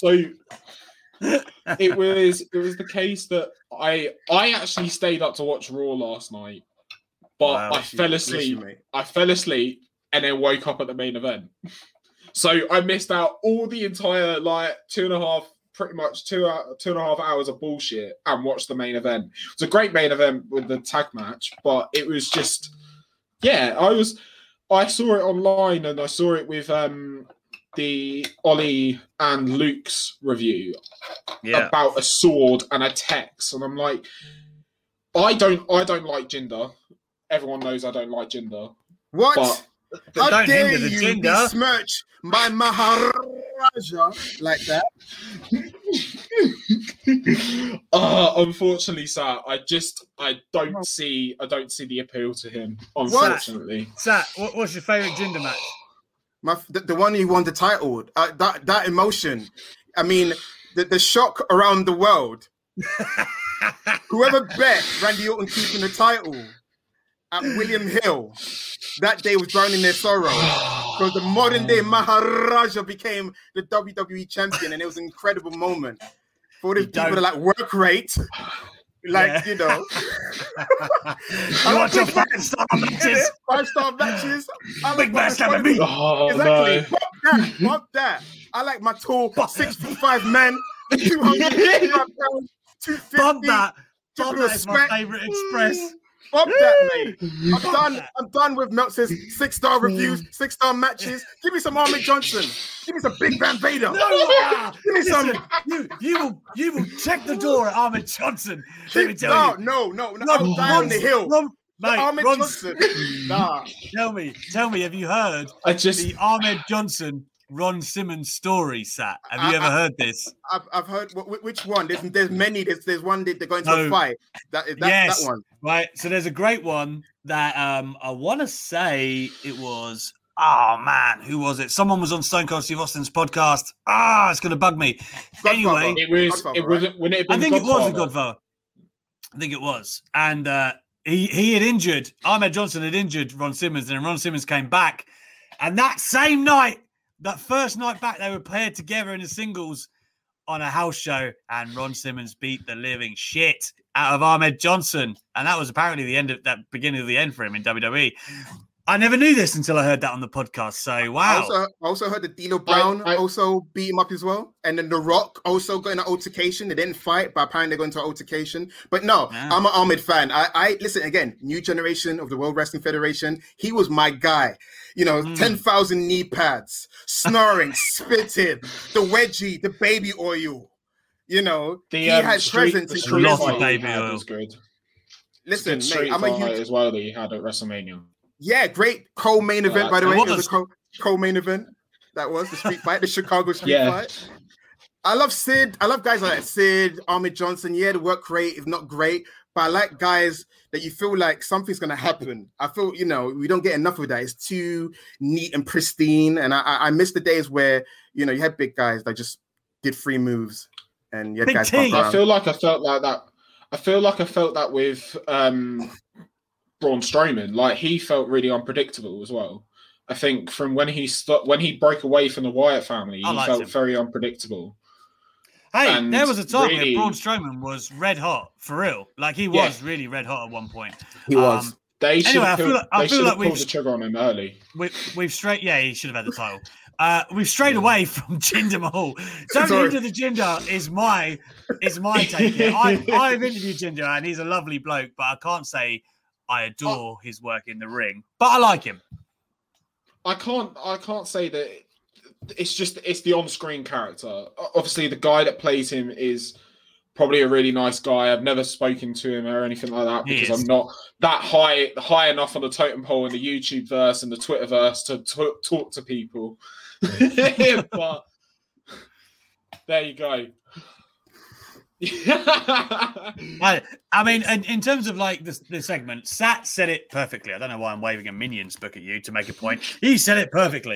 It was the case that I actually stayed up to watch Raw last night, but I fell asleep. I fell asleep and then woke up at the main event. So I missed out all the entire two and a half hours of bullshit and watched the main event. It was a great main event with the tag match, but it was just, I saw it online and I saw it with the Ollie and Luke's review about a sword and a text, and I'm like, I don't like Jinder. Everyone knows I don't like Jinder. What? But how dare you besmirch my Maharaja like that? Unfortunately, sir, I don't see the appeal to him. Unfortunately, Sat, what's your favourite Jinder match? The one who won the title, that emotion. I mean, the shock around the world. Whoever bet Randy Orton keeping the title at William Hill, that day was drowning their sorrow. Because the modern day Maharaja became the WWE champion, and it was an incredible moment. For all these people that work rate, you know. I want your 5-star matches. 5-star matches. Big match having me. Exactly. No. Fuck that. I like my tall 6'5" men, 200 pounds, 250. Bump that. Bump that is my favourite express. Fuck that, mate. I'm done with Meltzer's 6-star reviews, 6-star matches. Give me some Ahmed Johnson. Give me some Big Van Vader. Give me some. You will check the door at Ahmed Johnson. Let me tell you. No. I'm down the hill. Mate, Ahmed Johnson. Nah. Tell me, have you heard the Ahmed Johnson Ron Simmons story, Sat? Have you ever heard this? I've heard. Which one? There's many. There's one that they're going to a fight. That one. Right. So there's a great one that I want to say it was. Oh man, who was it? Someone was on Stone Cold Steve Austin's podcast. It's going to bug me. Anyway, it was. When it I think it was a Godfather. I think it was, and he had injured Ahmed Johnson had injured Ron Simmons, and Ron Simmons came back, and that same night. That first night back, they were paired together in the singles on a house show, and Ron Simmons beat the living shit out of Ahmed Johnson. And that was apparently the end of that beginning of the end for him in WWE. I never knew this until I heard that on the podcast. So, wow. I also heard that D'Lo Brown also beat him up as well. And then The Rock also got in an altercation. They didn't fight, but apparently they got into an altercation. But no, I'm an Ahmed fan. I listen, again, new generation of the World Wrestling Federation. He was my guy. 10,000 knee pads, snoring, spitting, the wedgie, the baby oil. He had presence in a lot of baby oil. Was good. Listen, mate, I'm a huge as well that he had at WrestleMania. Yeah, great co-main event, by the way. It was a co-main event. That was the street fight, the Chicago street fight. I love Sid. I love guys like Sid, Ahmed Johnson. Yeah, the work rate is not great, but I like guys that you feel like something's going to happen. I feel, we don't get enough of that. It's too neat and pristine. And I miss the days where, you had big guys that just did free moves. And you had guys I feel like I felt like that. I feel like I felt that with Braun Strowman. Like, he felt really unpredictable as well. I think from when he broke away from the Wyatt family, he felt him. very unpredictable. Hey, And there was a time really, where Braun Strowman was red hot for real. Like he was really red hot at one point. He was. They should anyway, I feel like pulled the trigger on him early. We've straight. Yeah, he should have had the title. We've strayed away from Jinder Mahal. Don't hinder the Jinder is my take here. I've interviewed Jinder and he's a lovely bloke, but I can't say I adore his work in the ring. But I like him. I can't say that. It's the on-screen character. Obviously, the guy that plays him is probably a really nice guy. I've never spoken to him or anything like that because I'm not that high enough on the totem pole in the YouTube verse and the Twitter verse to talk to people. But there you go. I mean, in terms of like the segment, Sat said it perfectly. I don't know why I'm waving a Minions book at you to make a point. He said it perfectly.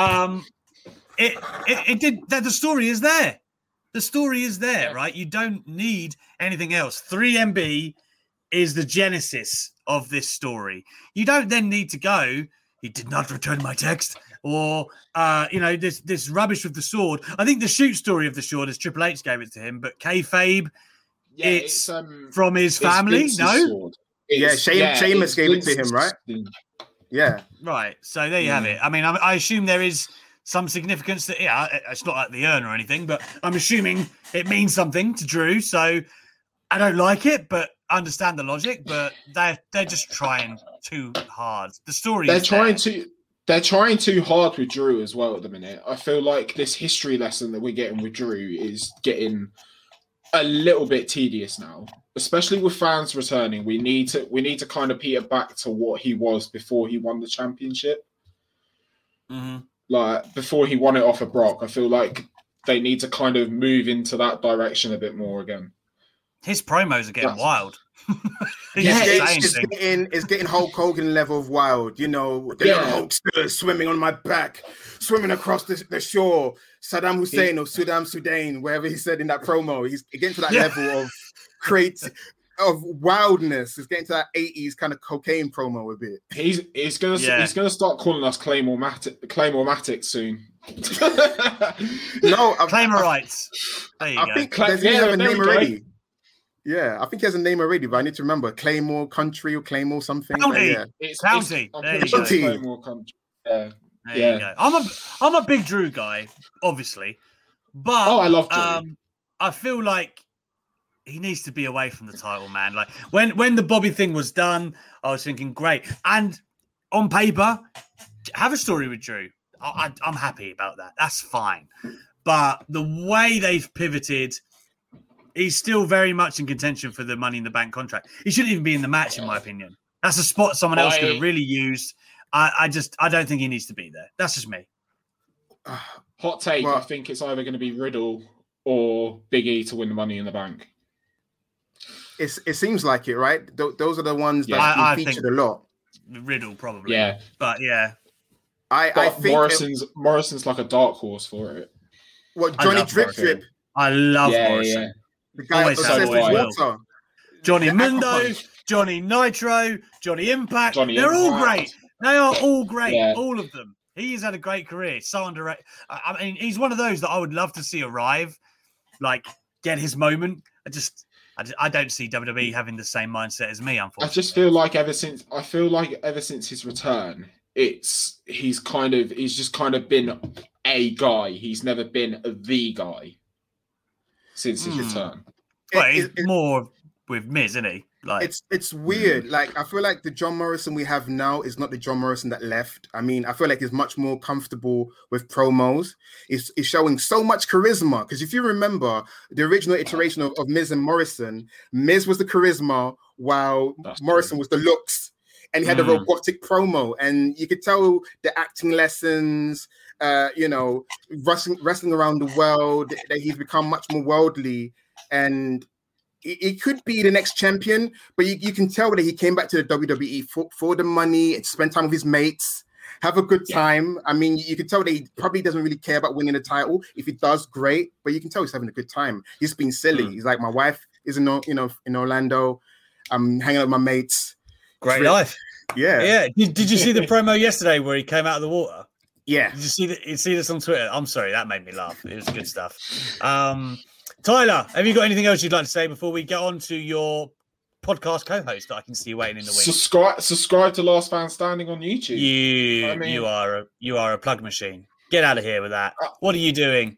It did that. The story is there. The story is there, right? You don't need anything else. 3MB is the genesis of this story. You don't then need to go, he did not return my text, or this rubbish with the sword. I think the shoot story of the sword is Triple H gave it to him, but kayfabe, it's from his family. No, Sheamus gave it to him, right? Yeah, right. So there you have it. I mean, I assume there is some significance that it's not like the urn or anything, but I'm assuming it means something to Drew. So I don't like it, but I understand the logic. But they're just trying too hard. The story they're trying too hard with Drew as well at the minute. I feel like this history lesson that we're getting with Drew is getting a little bit tedious now, especially with fans returning. We need to kind of peter back to what he was before he won the championship. Mm-hmm. Like before he won it off of Brock. I feel like they need to kind of move into that direction a bit more again. His promos are getting wild. It's getting Hulk Hogan level of wild. You know, the Hulkster swimming on my back, swimming across the shore. Saddam Hussein or Sudan, wherever he said in that promo. He's getting to that level of wildness. He's getting to that 80s kind of cocaine promo a bit. He's gonna start calling us Claymore-matic soon. No, Claymorites. There you go. I think he has a name already. Yeah, I think he has a name already, but I need to remember Claymore Country or Claymore something. County. It's County. There you go. Claymore Country. There you go. I'm a big Drew guy, obviously, but I love Drew. I feel like he needs to be away from the title, man. Like when the Bobby thing was done, I was thinking, great. And on paper, have a story with Drew. I'm happy about that. That's fine. But the way they've pivoted, he's still very much in contention for the Money in the Bank contract. He shouldn't even be in the match, in my opinion. That's a spot someone else could have really used. I don't think he needs to be there. That's just me. Hot take. I think it's either going to be Riddle or Big E to win the Money in the Bank. It seems like it, right? Those are the ones that have been featured a lot. Riddle probably. Yeah. But yeah. I think Morrison's like a dark horse for it. What, Johnny Drip? I love Morrison. Yeah. The guy obsessed with water. Johnny Mundo, Johnny Nitro, Johnny Impact. They're all great. They are all great. All of them. He's had a great career. So underrated. I mean, he's one of those that I would love to see arrive, like get his moment. I don't see WWE having the same mindset as me, unfortunately. I just feel like ever since his return, he's just kind of been a guy. He's never been the guy since his return. Well, it's more with Miz, isn't he? Like it's weird. Like I feel like the John Morrison we have now is not the John Morrison that left. I mean, I feel like he's much more comfortable with promos. He's showing so much charisma. Because if you remember the original iteration of Miz and Morrison, Miz was the charisma while Morrison was the looks. And he had a robotic promo, and you could tell the acting lessons, wrestling around the world, that he's become much more worldly, and it could be the next champion, but you can tell that he came back to the WWE for the money and spend time with his mates, have a good time. I mean, you can tell that he probably doesn't really care about winning the title. If he does, great, but you can tell he's having a good time. He's being silly. He's like, my wife is in Orlando. I'm hanging out with my mates. Great life. Yeah. Did you see the promo yesterday where he came out of the water? Yeah. Did you see this on Twitter? I'm sorry, that made me laugh. It was good stuff. Tyler, have you got anything else you'd like to say before we get on to your podcast co-host that I can see waiting in the wings? Subscribe to Last Man Standing on YouTube. You are a plug machine. Get out of here with that. What are you doing?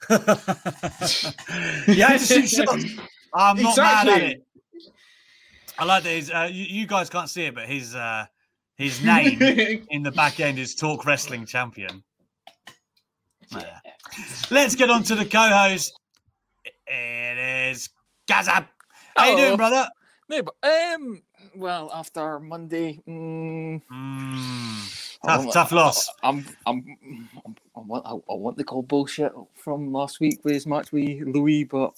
Yeah, shoot shots. I'm not mad at it. I like that. You guys can't see it, but his name in the back end is Talk Wrestling Champion. Yeah. Let's get on to the co-host. It is Gazab. How you doing, brother? No, but, well, after Monday, tough loss. I want to call bullshit from last week with his match with Louis, but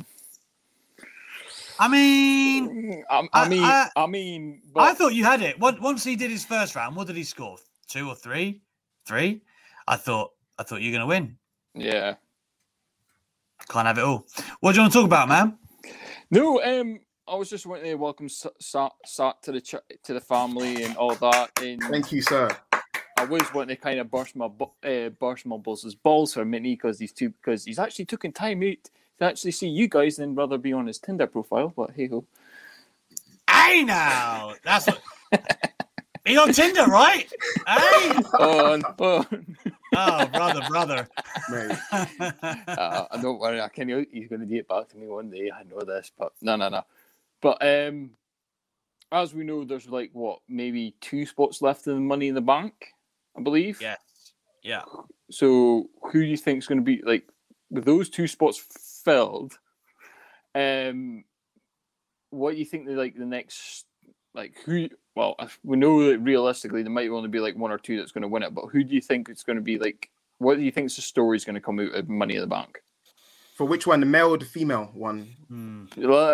I mean, but I thought you had it. Once he did his first round, what did he score? 2 or 3? 3? I thought you were going to win. Yeah. Can't have it all. What do you want to talk about, man? No, I was just wanting to welcome Sat to the family and all that. And thank you, sir. I was wanting to kind of burst my boss's balls for a minute because he's actually taken time out to actually see you guys and rather be on his Tinder profile. But hey ho. Hey now, that's what. He's on Tinder, right? Hey. On. Oh, brother. Mate. Don't worry, I can. He's going to do it back to me one day. I know this, but no. But as we know, there's maybe 2 spots left in Money in the Bank, I believe. Yes. Yeah. So who do you think is going to be with those 2 spots filled? What do you think the next who? Well, we know that realistically there might only be 1 or 2 that's going to win it, but who do you think it's going to be what do you think the story is going to come out of Money in the Bank? For which one, the male or the female one?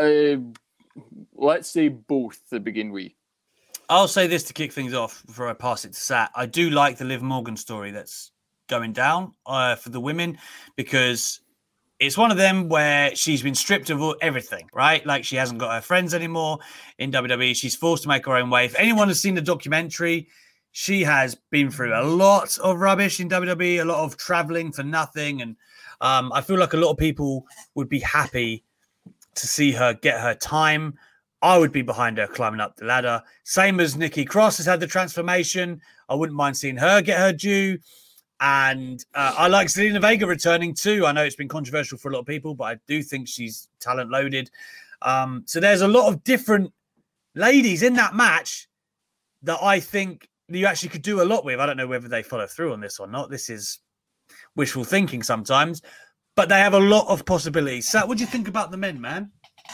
Let's say both to begin with. I'll say this to kick things off before I pass it to Sat. I do like the Liv Morgan story that's going down for the women because it's one of them where she's been stripped of everything, right? She hasn't got her friends anymore in WWE. She's forced to make her own way. If anyone has seen the documentary, she has been through a lot of rubbish in WWE, a lot of traveling for nothing. And I feel like a lot of people would be happy to see her get her time. I would be behind her climbing up the ladder. Same as Nikki Cross has had the transformation. I wouldn't mind seeing her get her due. And I like Zelina Vega returning too. I know it's been controversial for a lot of people, but I do think she's talent loaded. So there's a lot of different ladies in that match that I think you actually could do a lot with. I don't know whether they follow through on this or not. This is wishful thinking sometimes, but they have a lot of possibilities. So what do you think about the men, man?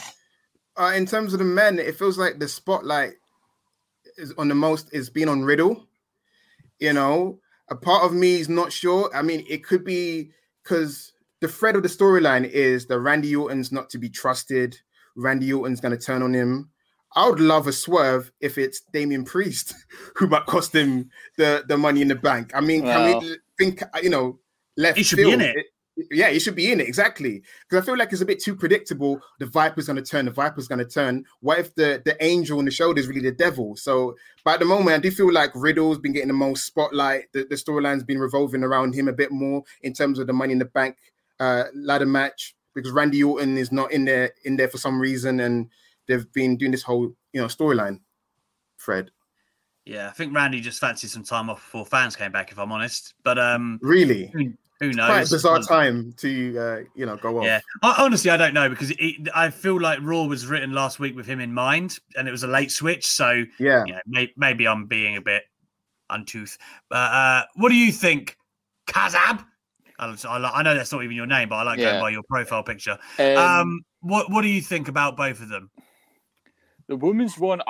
In terms of the men, it feels like the spotlight is been on Riddle. You know, a part of me is not sure. I mean, it could be because the thread of the storyline is that Randy Orton's not to be trusted. Randy Orton's going to turn on him. I would love a swerve if it's Damian Priest who might cost him the Money in the Bank. I mean, can we think, left he should field? Be in it. Yeah, he should be in it, exactly. Because I feel like it's a bit too predictable. The Viper's going to turn. What if the angel on the shoulder is really the devil? So, but at the moment, I do feel like Riddle's been getting the most spotlight. The storyline's been revolving around him a bit more in terms of the Money in the Bank ladder match, because Randy Orton is not in there for some reason, and they've been doing this whole storyline thread. Yeah, I think Randy just fancied some time off before fans came back, if I'm honest. But really. Who knows? Quite a bizarre time to go off. Yeah, honestly, I don't know because I feel like Raw was written last week with him in mind, and it was a late switch. So maybe I'm being a bit uncouth. What do you think, Kazab? I know that's not even your name, but I like going by your profile picture. What do you think about both of them? The women's one,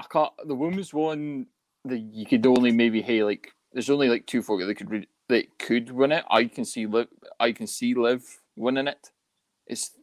you could only maybe there's only 2 folk that could win it. I can see Liv winning it. It's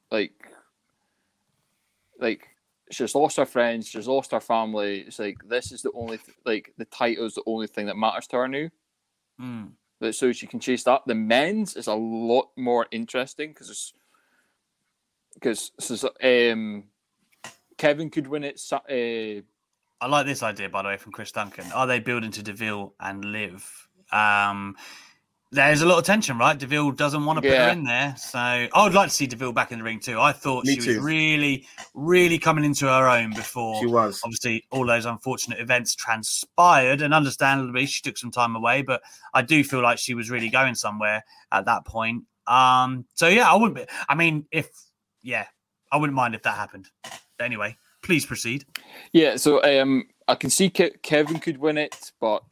she's lost her friends, she's lost her family. It's this is the only the title is the only thing that matters to her now. So she can chase that. The men's is a lot more interesting because Kevin could win it. I like this idea, by the way, from Chris Duncan. Are they building to Deville and Liv? There's a lot of tension, right? Deville doesn't want to put her in there. So I would like to see Deville back in the ring too. I thought she was really, really coming into her own before. She was. Obviously, all those unfortunate events transpired, and understandably, she took some time away. But I do feel like she was really going somewhere at that point. So yeah, I wouldn't be. I mean, I wouldn't mind if that happened. Anyway, please proceed. Yeah, so I can see Kevin could win it, but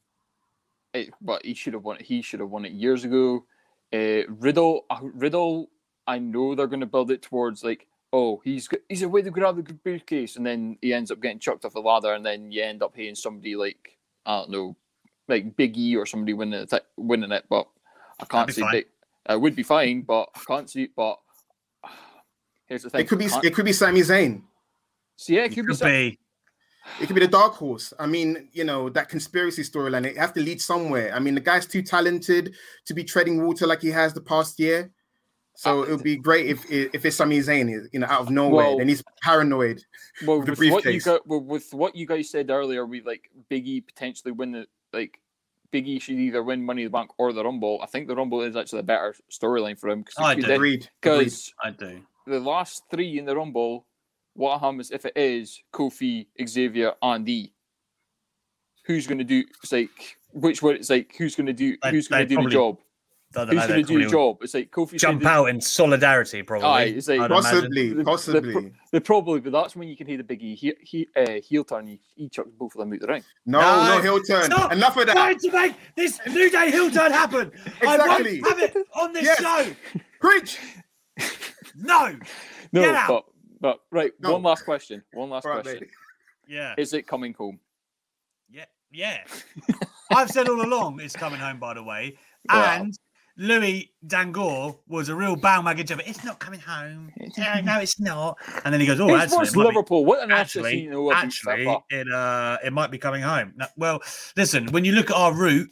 he should have won it. He should have won it years ago. Riddle, I know they're going to build it towards like, oh, he's a way to grab the briefcase, and then he ends up getting chucked off the ladder, and then you end up paying somebody like, I don't know, like Big E or somebody winning it. But I can't see it. It would be fine, but I can't see it. But here's the thing: it could be Sami Zayn. So yeah, it could be. It could be the dark horse. I mean, that conspiracy storyline, it have to lead somewhere. I mean, the guy's too talented to be treading water like he has the past year. So it would be great if it's Sami Zayn, out of nowhere. Then he's paranoid. Well, with what you guys said earlier, we like Big E potentially win it. Like Big E should either win Money in the Bank or the Rumble. I think the Rumble is actually a better storyline for him. Agreed. Because I do. The last three in the Rumble. What happens if it is Kofi, Xavier, and E? Who's going to do? It's like which one? It's like who's going to do? Who's going to do the job? Who's going to do the job? It's like Kofi jump out in solidarity, probably. It's like possibly. The probably, but that's when you can hear the Big E heel turn. He chucks both of them out the ring. No heel turn. Stop Enough of that. Trying to make this New Day heel turn happen. Exactly. I won't have it on this show. Preach. No. Get out. But right, one last question. Baby. Yeah. Is it coming home? Yeah. I've said all along it's coming home, by the way. And Louis Dangoor was a real bandwagon of it. It's not coming home. No, it's not. And then he goes, "Oh, it's Liverpool. What an actually, it might be coming home." Now, well, listen, when you look at our route,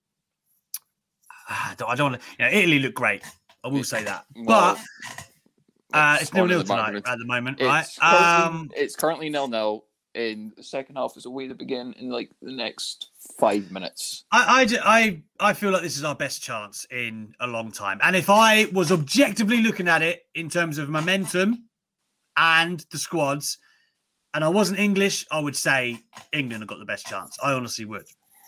I don't want to. Italy looked great. I will say that, but. It's 0-0 tonight at the moment, right? It's currently 0-0. In the second half is a way to begin in like the next 5 minutes. I feel like this is our best chance in a long time. And if I was objectively looking at it in terms of momentum and the squads, and I wasn't English, I would say England have got the best chance. I honestly would.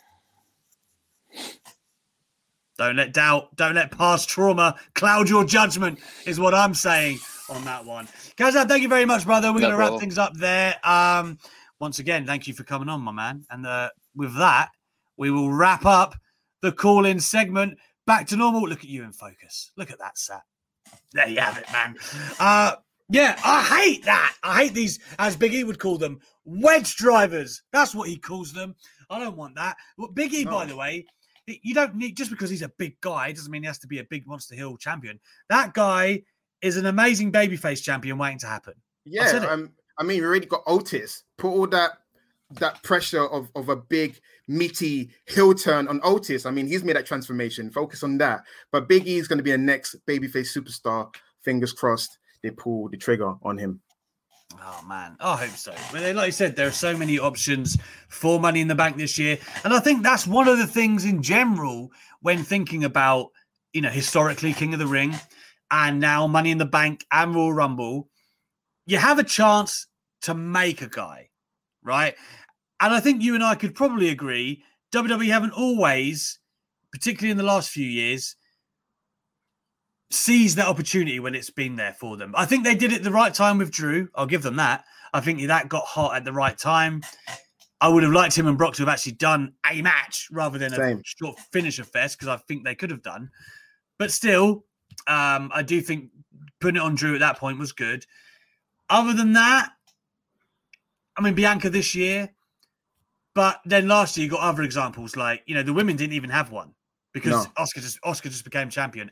Don't let doubt, don't let past trauma cloud your judgment, is what I'm saying on that one. Kazan, thank you very much, brother. We're going to wrap things up there. Once again, thank you for coming on, my man. And with that, we will wrap up the call-in segment. Back to normal. Look at you in focus. Look at that, Sat. There you have it, man. Yeah, I hate that. I hate these, as Big E would call them, wedge drivers. That's what he calls them. I don't want that. Well, Big E, by the way, you don't need, just because he's a big guy, doesn't mean he has to be a big Monster Hill champion. That guy is an amazing babyface champion waiting to happen. Yeah, I mean, we already got Otis. Put all that pressure of a big, meaty heel turn on Otis. I mean, he's made that transformation. Focus on that. But Big E is going to be a next babyface superstar. Fingers crossed they pull the trigger on him. Oh, man. I hope so. But like you said, there are so many options for Money in the Bank this year. And I think that's one of the things in general when thinking about, historically King of the Ring and now Money in the Bank and Royal Rumble, you have a chance to make a guy, right? And I think you and I could probably agree, WWE haven't always, particularly in the last few years, seized that opportunity when it's been there for them. I think they did it the right time with Drew. I'll give them that. I think that got hot at the right time. I would have liked him and Brock to have actually done a match rather than a short finisher fest, because I think they could have done. But still, I do think putting it on Drew at that point was good. Other than that, I mean, Bianca this year, but then last year you got other examples like, the women didn't even have one because Asuka just became champion.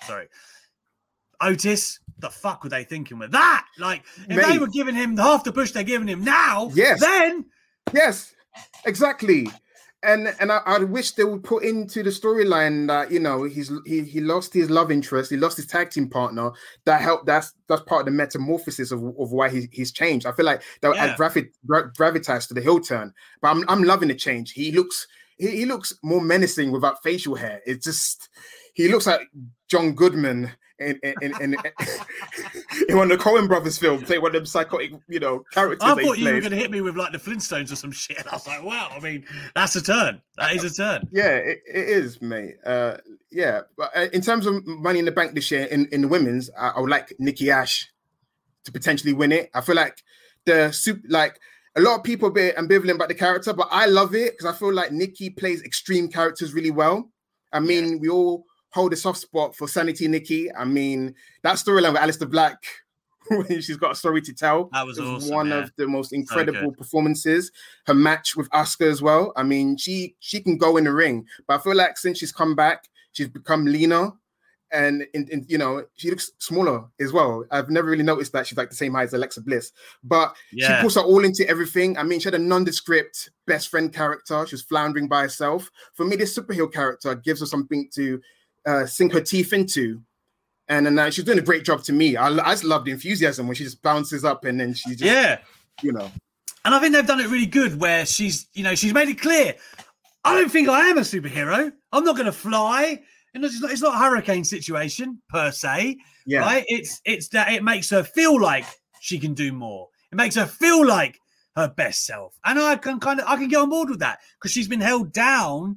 Otis, the fuck were they thinking with that? Like, if they were giving him half the push they're giving him now, Yes, exactly. And I wish they would put into the storyline that, you know, he lost his love interest, he lost his tag team partner. That helped. That's part of the metamorphosis of why he's changed. I feel like that would add gravitas to the heel turn. But I'm loving the change. He looks more menacing without facial hair. It's just, he looks like John Goodman in one of the Coen Brothers films, play one of them psychotic, you know, characters. I thought you were going to hit me with like the Flintstones or some shit. And I was like, wow, I mean, that's a turn. That is a turn. Yeah, it is, mate. Yeah, but in terms of Money in the Bank this year in the women's, I would like Nikki Ash to potentially win it. I feel like a lot of people are a bit ambivalent about the character, but I love it because I feel like Nikki plays extreme characters really well. I mean, we all hold a soft spot for Sanity Nikki. I mean, that storyline with Aleister Black, when she's got a story to tell, that was awesome, one of the most incredible performances. Her match with Asuka as well. I mean, she can go in the ring, but I feel like since she's come back, she's become leaner, and you know, she looks smaller as well. I've never really noticed that she's like the same height as Alexa Bliss, but she puts her all into everything. I mean, she had a nondescript best friend character. She was floundering by herself. For me, this superhero character gives her something to sink her teeth into, and then she's doing a great job to me. I just love the enthusiasm when she just bounces up and then she just, you know. And I think they've done it really good where she's made it clear, I don't think I am a superhero. I'm not going to fly. And it's not a hurricane situation per se, right? It's that it makes her feel like she can do more. It makes her feel like her best self, and I can get on board with that because she's been held down,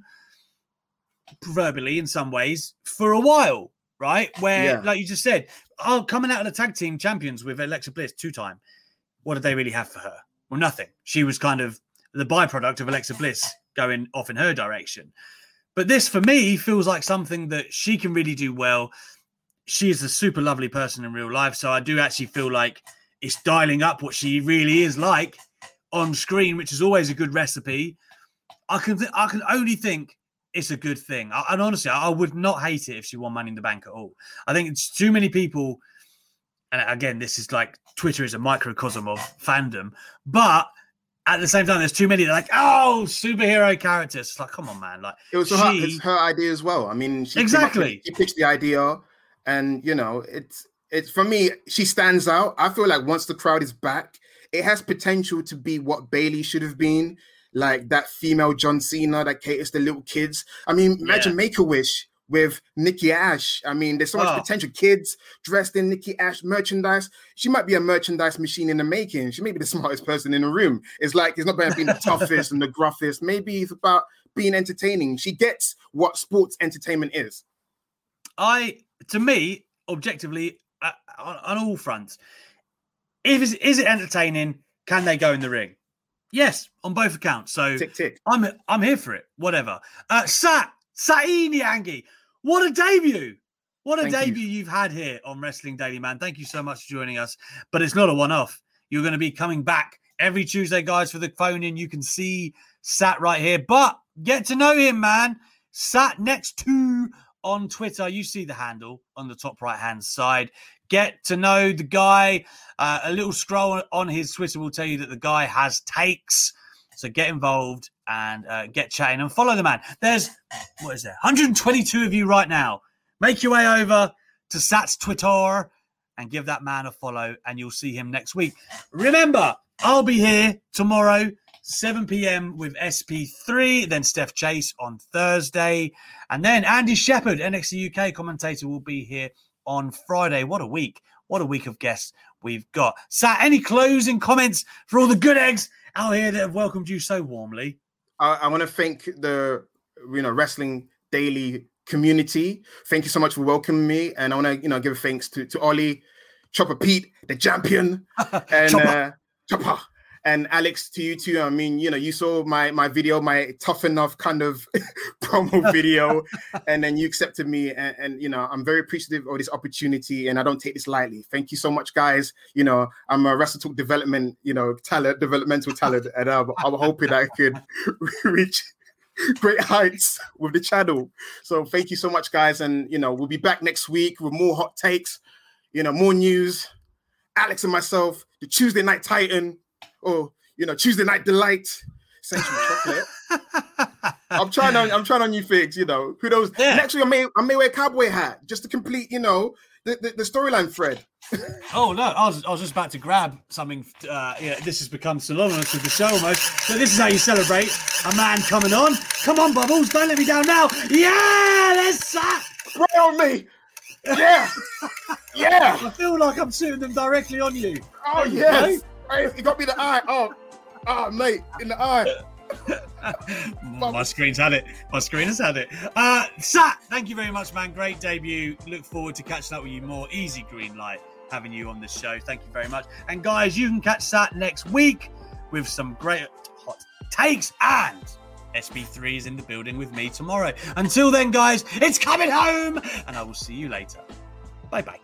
proverbially in some ways, for a while, right? Where, like you just said, coming out of the tag team champions with Alexa Bliss 2-time, what did they really have for her? Well, nothing. She was kind of the byproduct of Alexa Bliss going off in her direction. But this, for me, feels like something that she can really do well. She is a super lovely person in real life, so I do actually feel like it's dialing up what she really is like on screen, which is always a good recipe. I can only think it's a good thing. And honestly, I would not hate it if she won Money in the Bank at all. I think it's too many people, and again, this is like Twitter is a microcosm of fandom, but at the same time, there's too many. They're like, oh, superhero characters. It's like, come on, man. Like, it's her idea as well. I mean, she pitched the idea, and you know, it's for me. She stands out. I feel like once the crowd is back, it has potential to be what Bayley should have been, like that female John Cena that caters to little kids. I mean, imagine Make-A-Wish with Nikki Ash. I mean, there's so much potential. Kids dressed in Nikki Ash merchandise. She might be a merchandise machine in the making. She may be the smartest person in the room. It's like, it's not about being the toughest and the gruffest. Maybe it's about being entertaining. She gets what sports entertainment is. To me, objectively, on all fronts, is it entertaining? Can they go in the ring? Yes, on both accounts. So tick, tick. I'm here for it. Whatever. Sa'i Nyangi, what a debut! What a debut you've had here on Wrestling Daily, man. Thank you so much for joining us. But it's not a one-off. You're going to be coming back every Tuesday, guys, for the phone-in. You can see Sat right here. But get to know him, man. Sat next to on Twitter. You see the handle on the top right-hand side. Get to know the guy. A little scroll on his Twitter will tell you that the guy has takes. So get involved and get chatting and follow the man. There's, 122 of you right now. Make your way over to Sat's Twitter and give that man a follow, and you'll see him next week. Remember, I'll be here tomorrow, 7 p.m. with SP3, then Steph Chase on Thursday, and then Andy Shepherd, NXT UK commentator, will be here on Friday. What a week. What a week of guests we've got. Sat, any closing comments for all the good eggs out here that have welcomed you so warmly? I want to thank the Wrestling Daily community. Thank you so much for welcoming me, and I want to give thanks to Ollie, Chopper Pete, the champion, and Chopper, and Alex, to you too. I mean, you saw my video, my tough enough kind of promo video, and then you accepted me, and I'm very appreciative of this opportunity, and I don't take this lightly. Thank you so much, guys. I'm a Wrestle Talk developmental talent, and I'm hoping I could reach great heights with the channel. So thank you so much, guys, and we'll be back next week with more hot takes, more news. Alex and myself, the Tuesday Night Titan, or Tuesday Night Delight, Central Chocolate. I'm trying on new things, you know. Who knows? Yeah. Next week I may wear a cowboy hat just to complete, you know, the storyline thread. Oh no, I was just about to grab something. This has become synonymous with the show almost. But this is how you celebrate a man coming on. Come on, Bubbles, don't let me down now. Yeah, there's that. Right on me. Yeah. Yeah. I feel like I'm shooting them directly on you. Oh yes. Hey, you got me in the eye. Oh, mate, in the eye. My screen's had it. My screen has had it. Sat, thank you very much, man. Great debut. Look forward to catching up with you more. Easy green light having you on the show. Thank you very much. And guys, you can catch Sat next week with some great hot takes, and SB3 is in the building with me tomorrow. Until then, guys, it's coming home, and I will see you later. Bye-bye.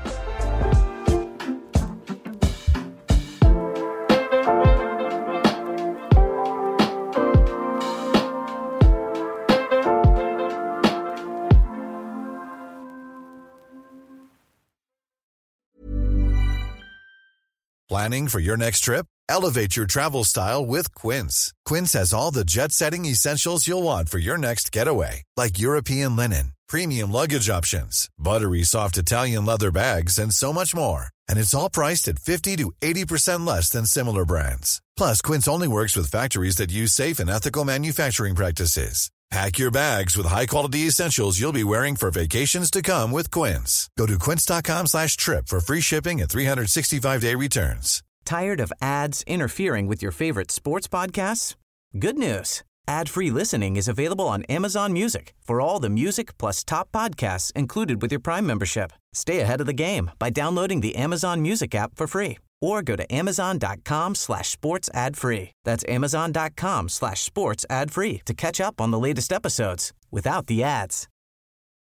Planning for your next trip? Elevate your travel style with Quince. Quince has all the jet-setting essentials you'll want for your next getaway, like European linen, premium luggage options, buttery soft Italian leather bags, and so much more. And it's all priced at 50 to 80% less than similar brands. Plus, Quince only works with factories that use safe and ethical manufacturing practices. Pack your bags with high-quality essentials you'll be wearing for vacations to come with Quince. Go to quince.com/trip for free shipping and 365-day returns. Tired of ads interfering with your favorite sports podcasts? Good news. Ad-free listening is available on Amazon Music for all the music plus top podcasts included with your Prime membership. Stay ahead of the game by downloading the Amazon Music app for free or go to amazon.com/sports ad free. That's amazon.com/sports ad free to catch up on the latest episodes without the ads.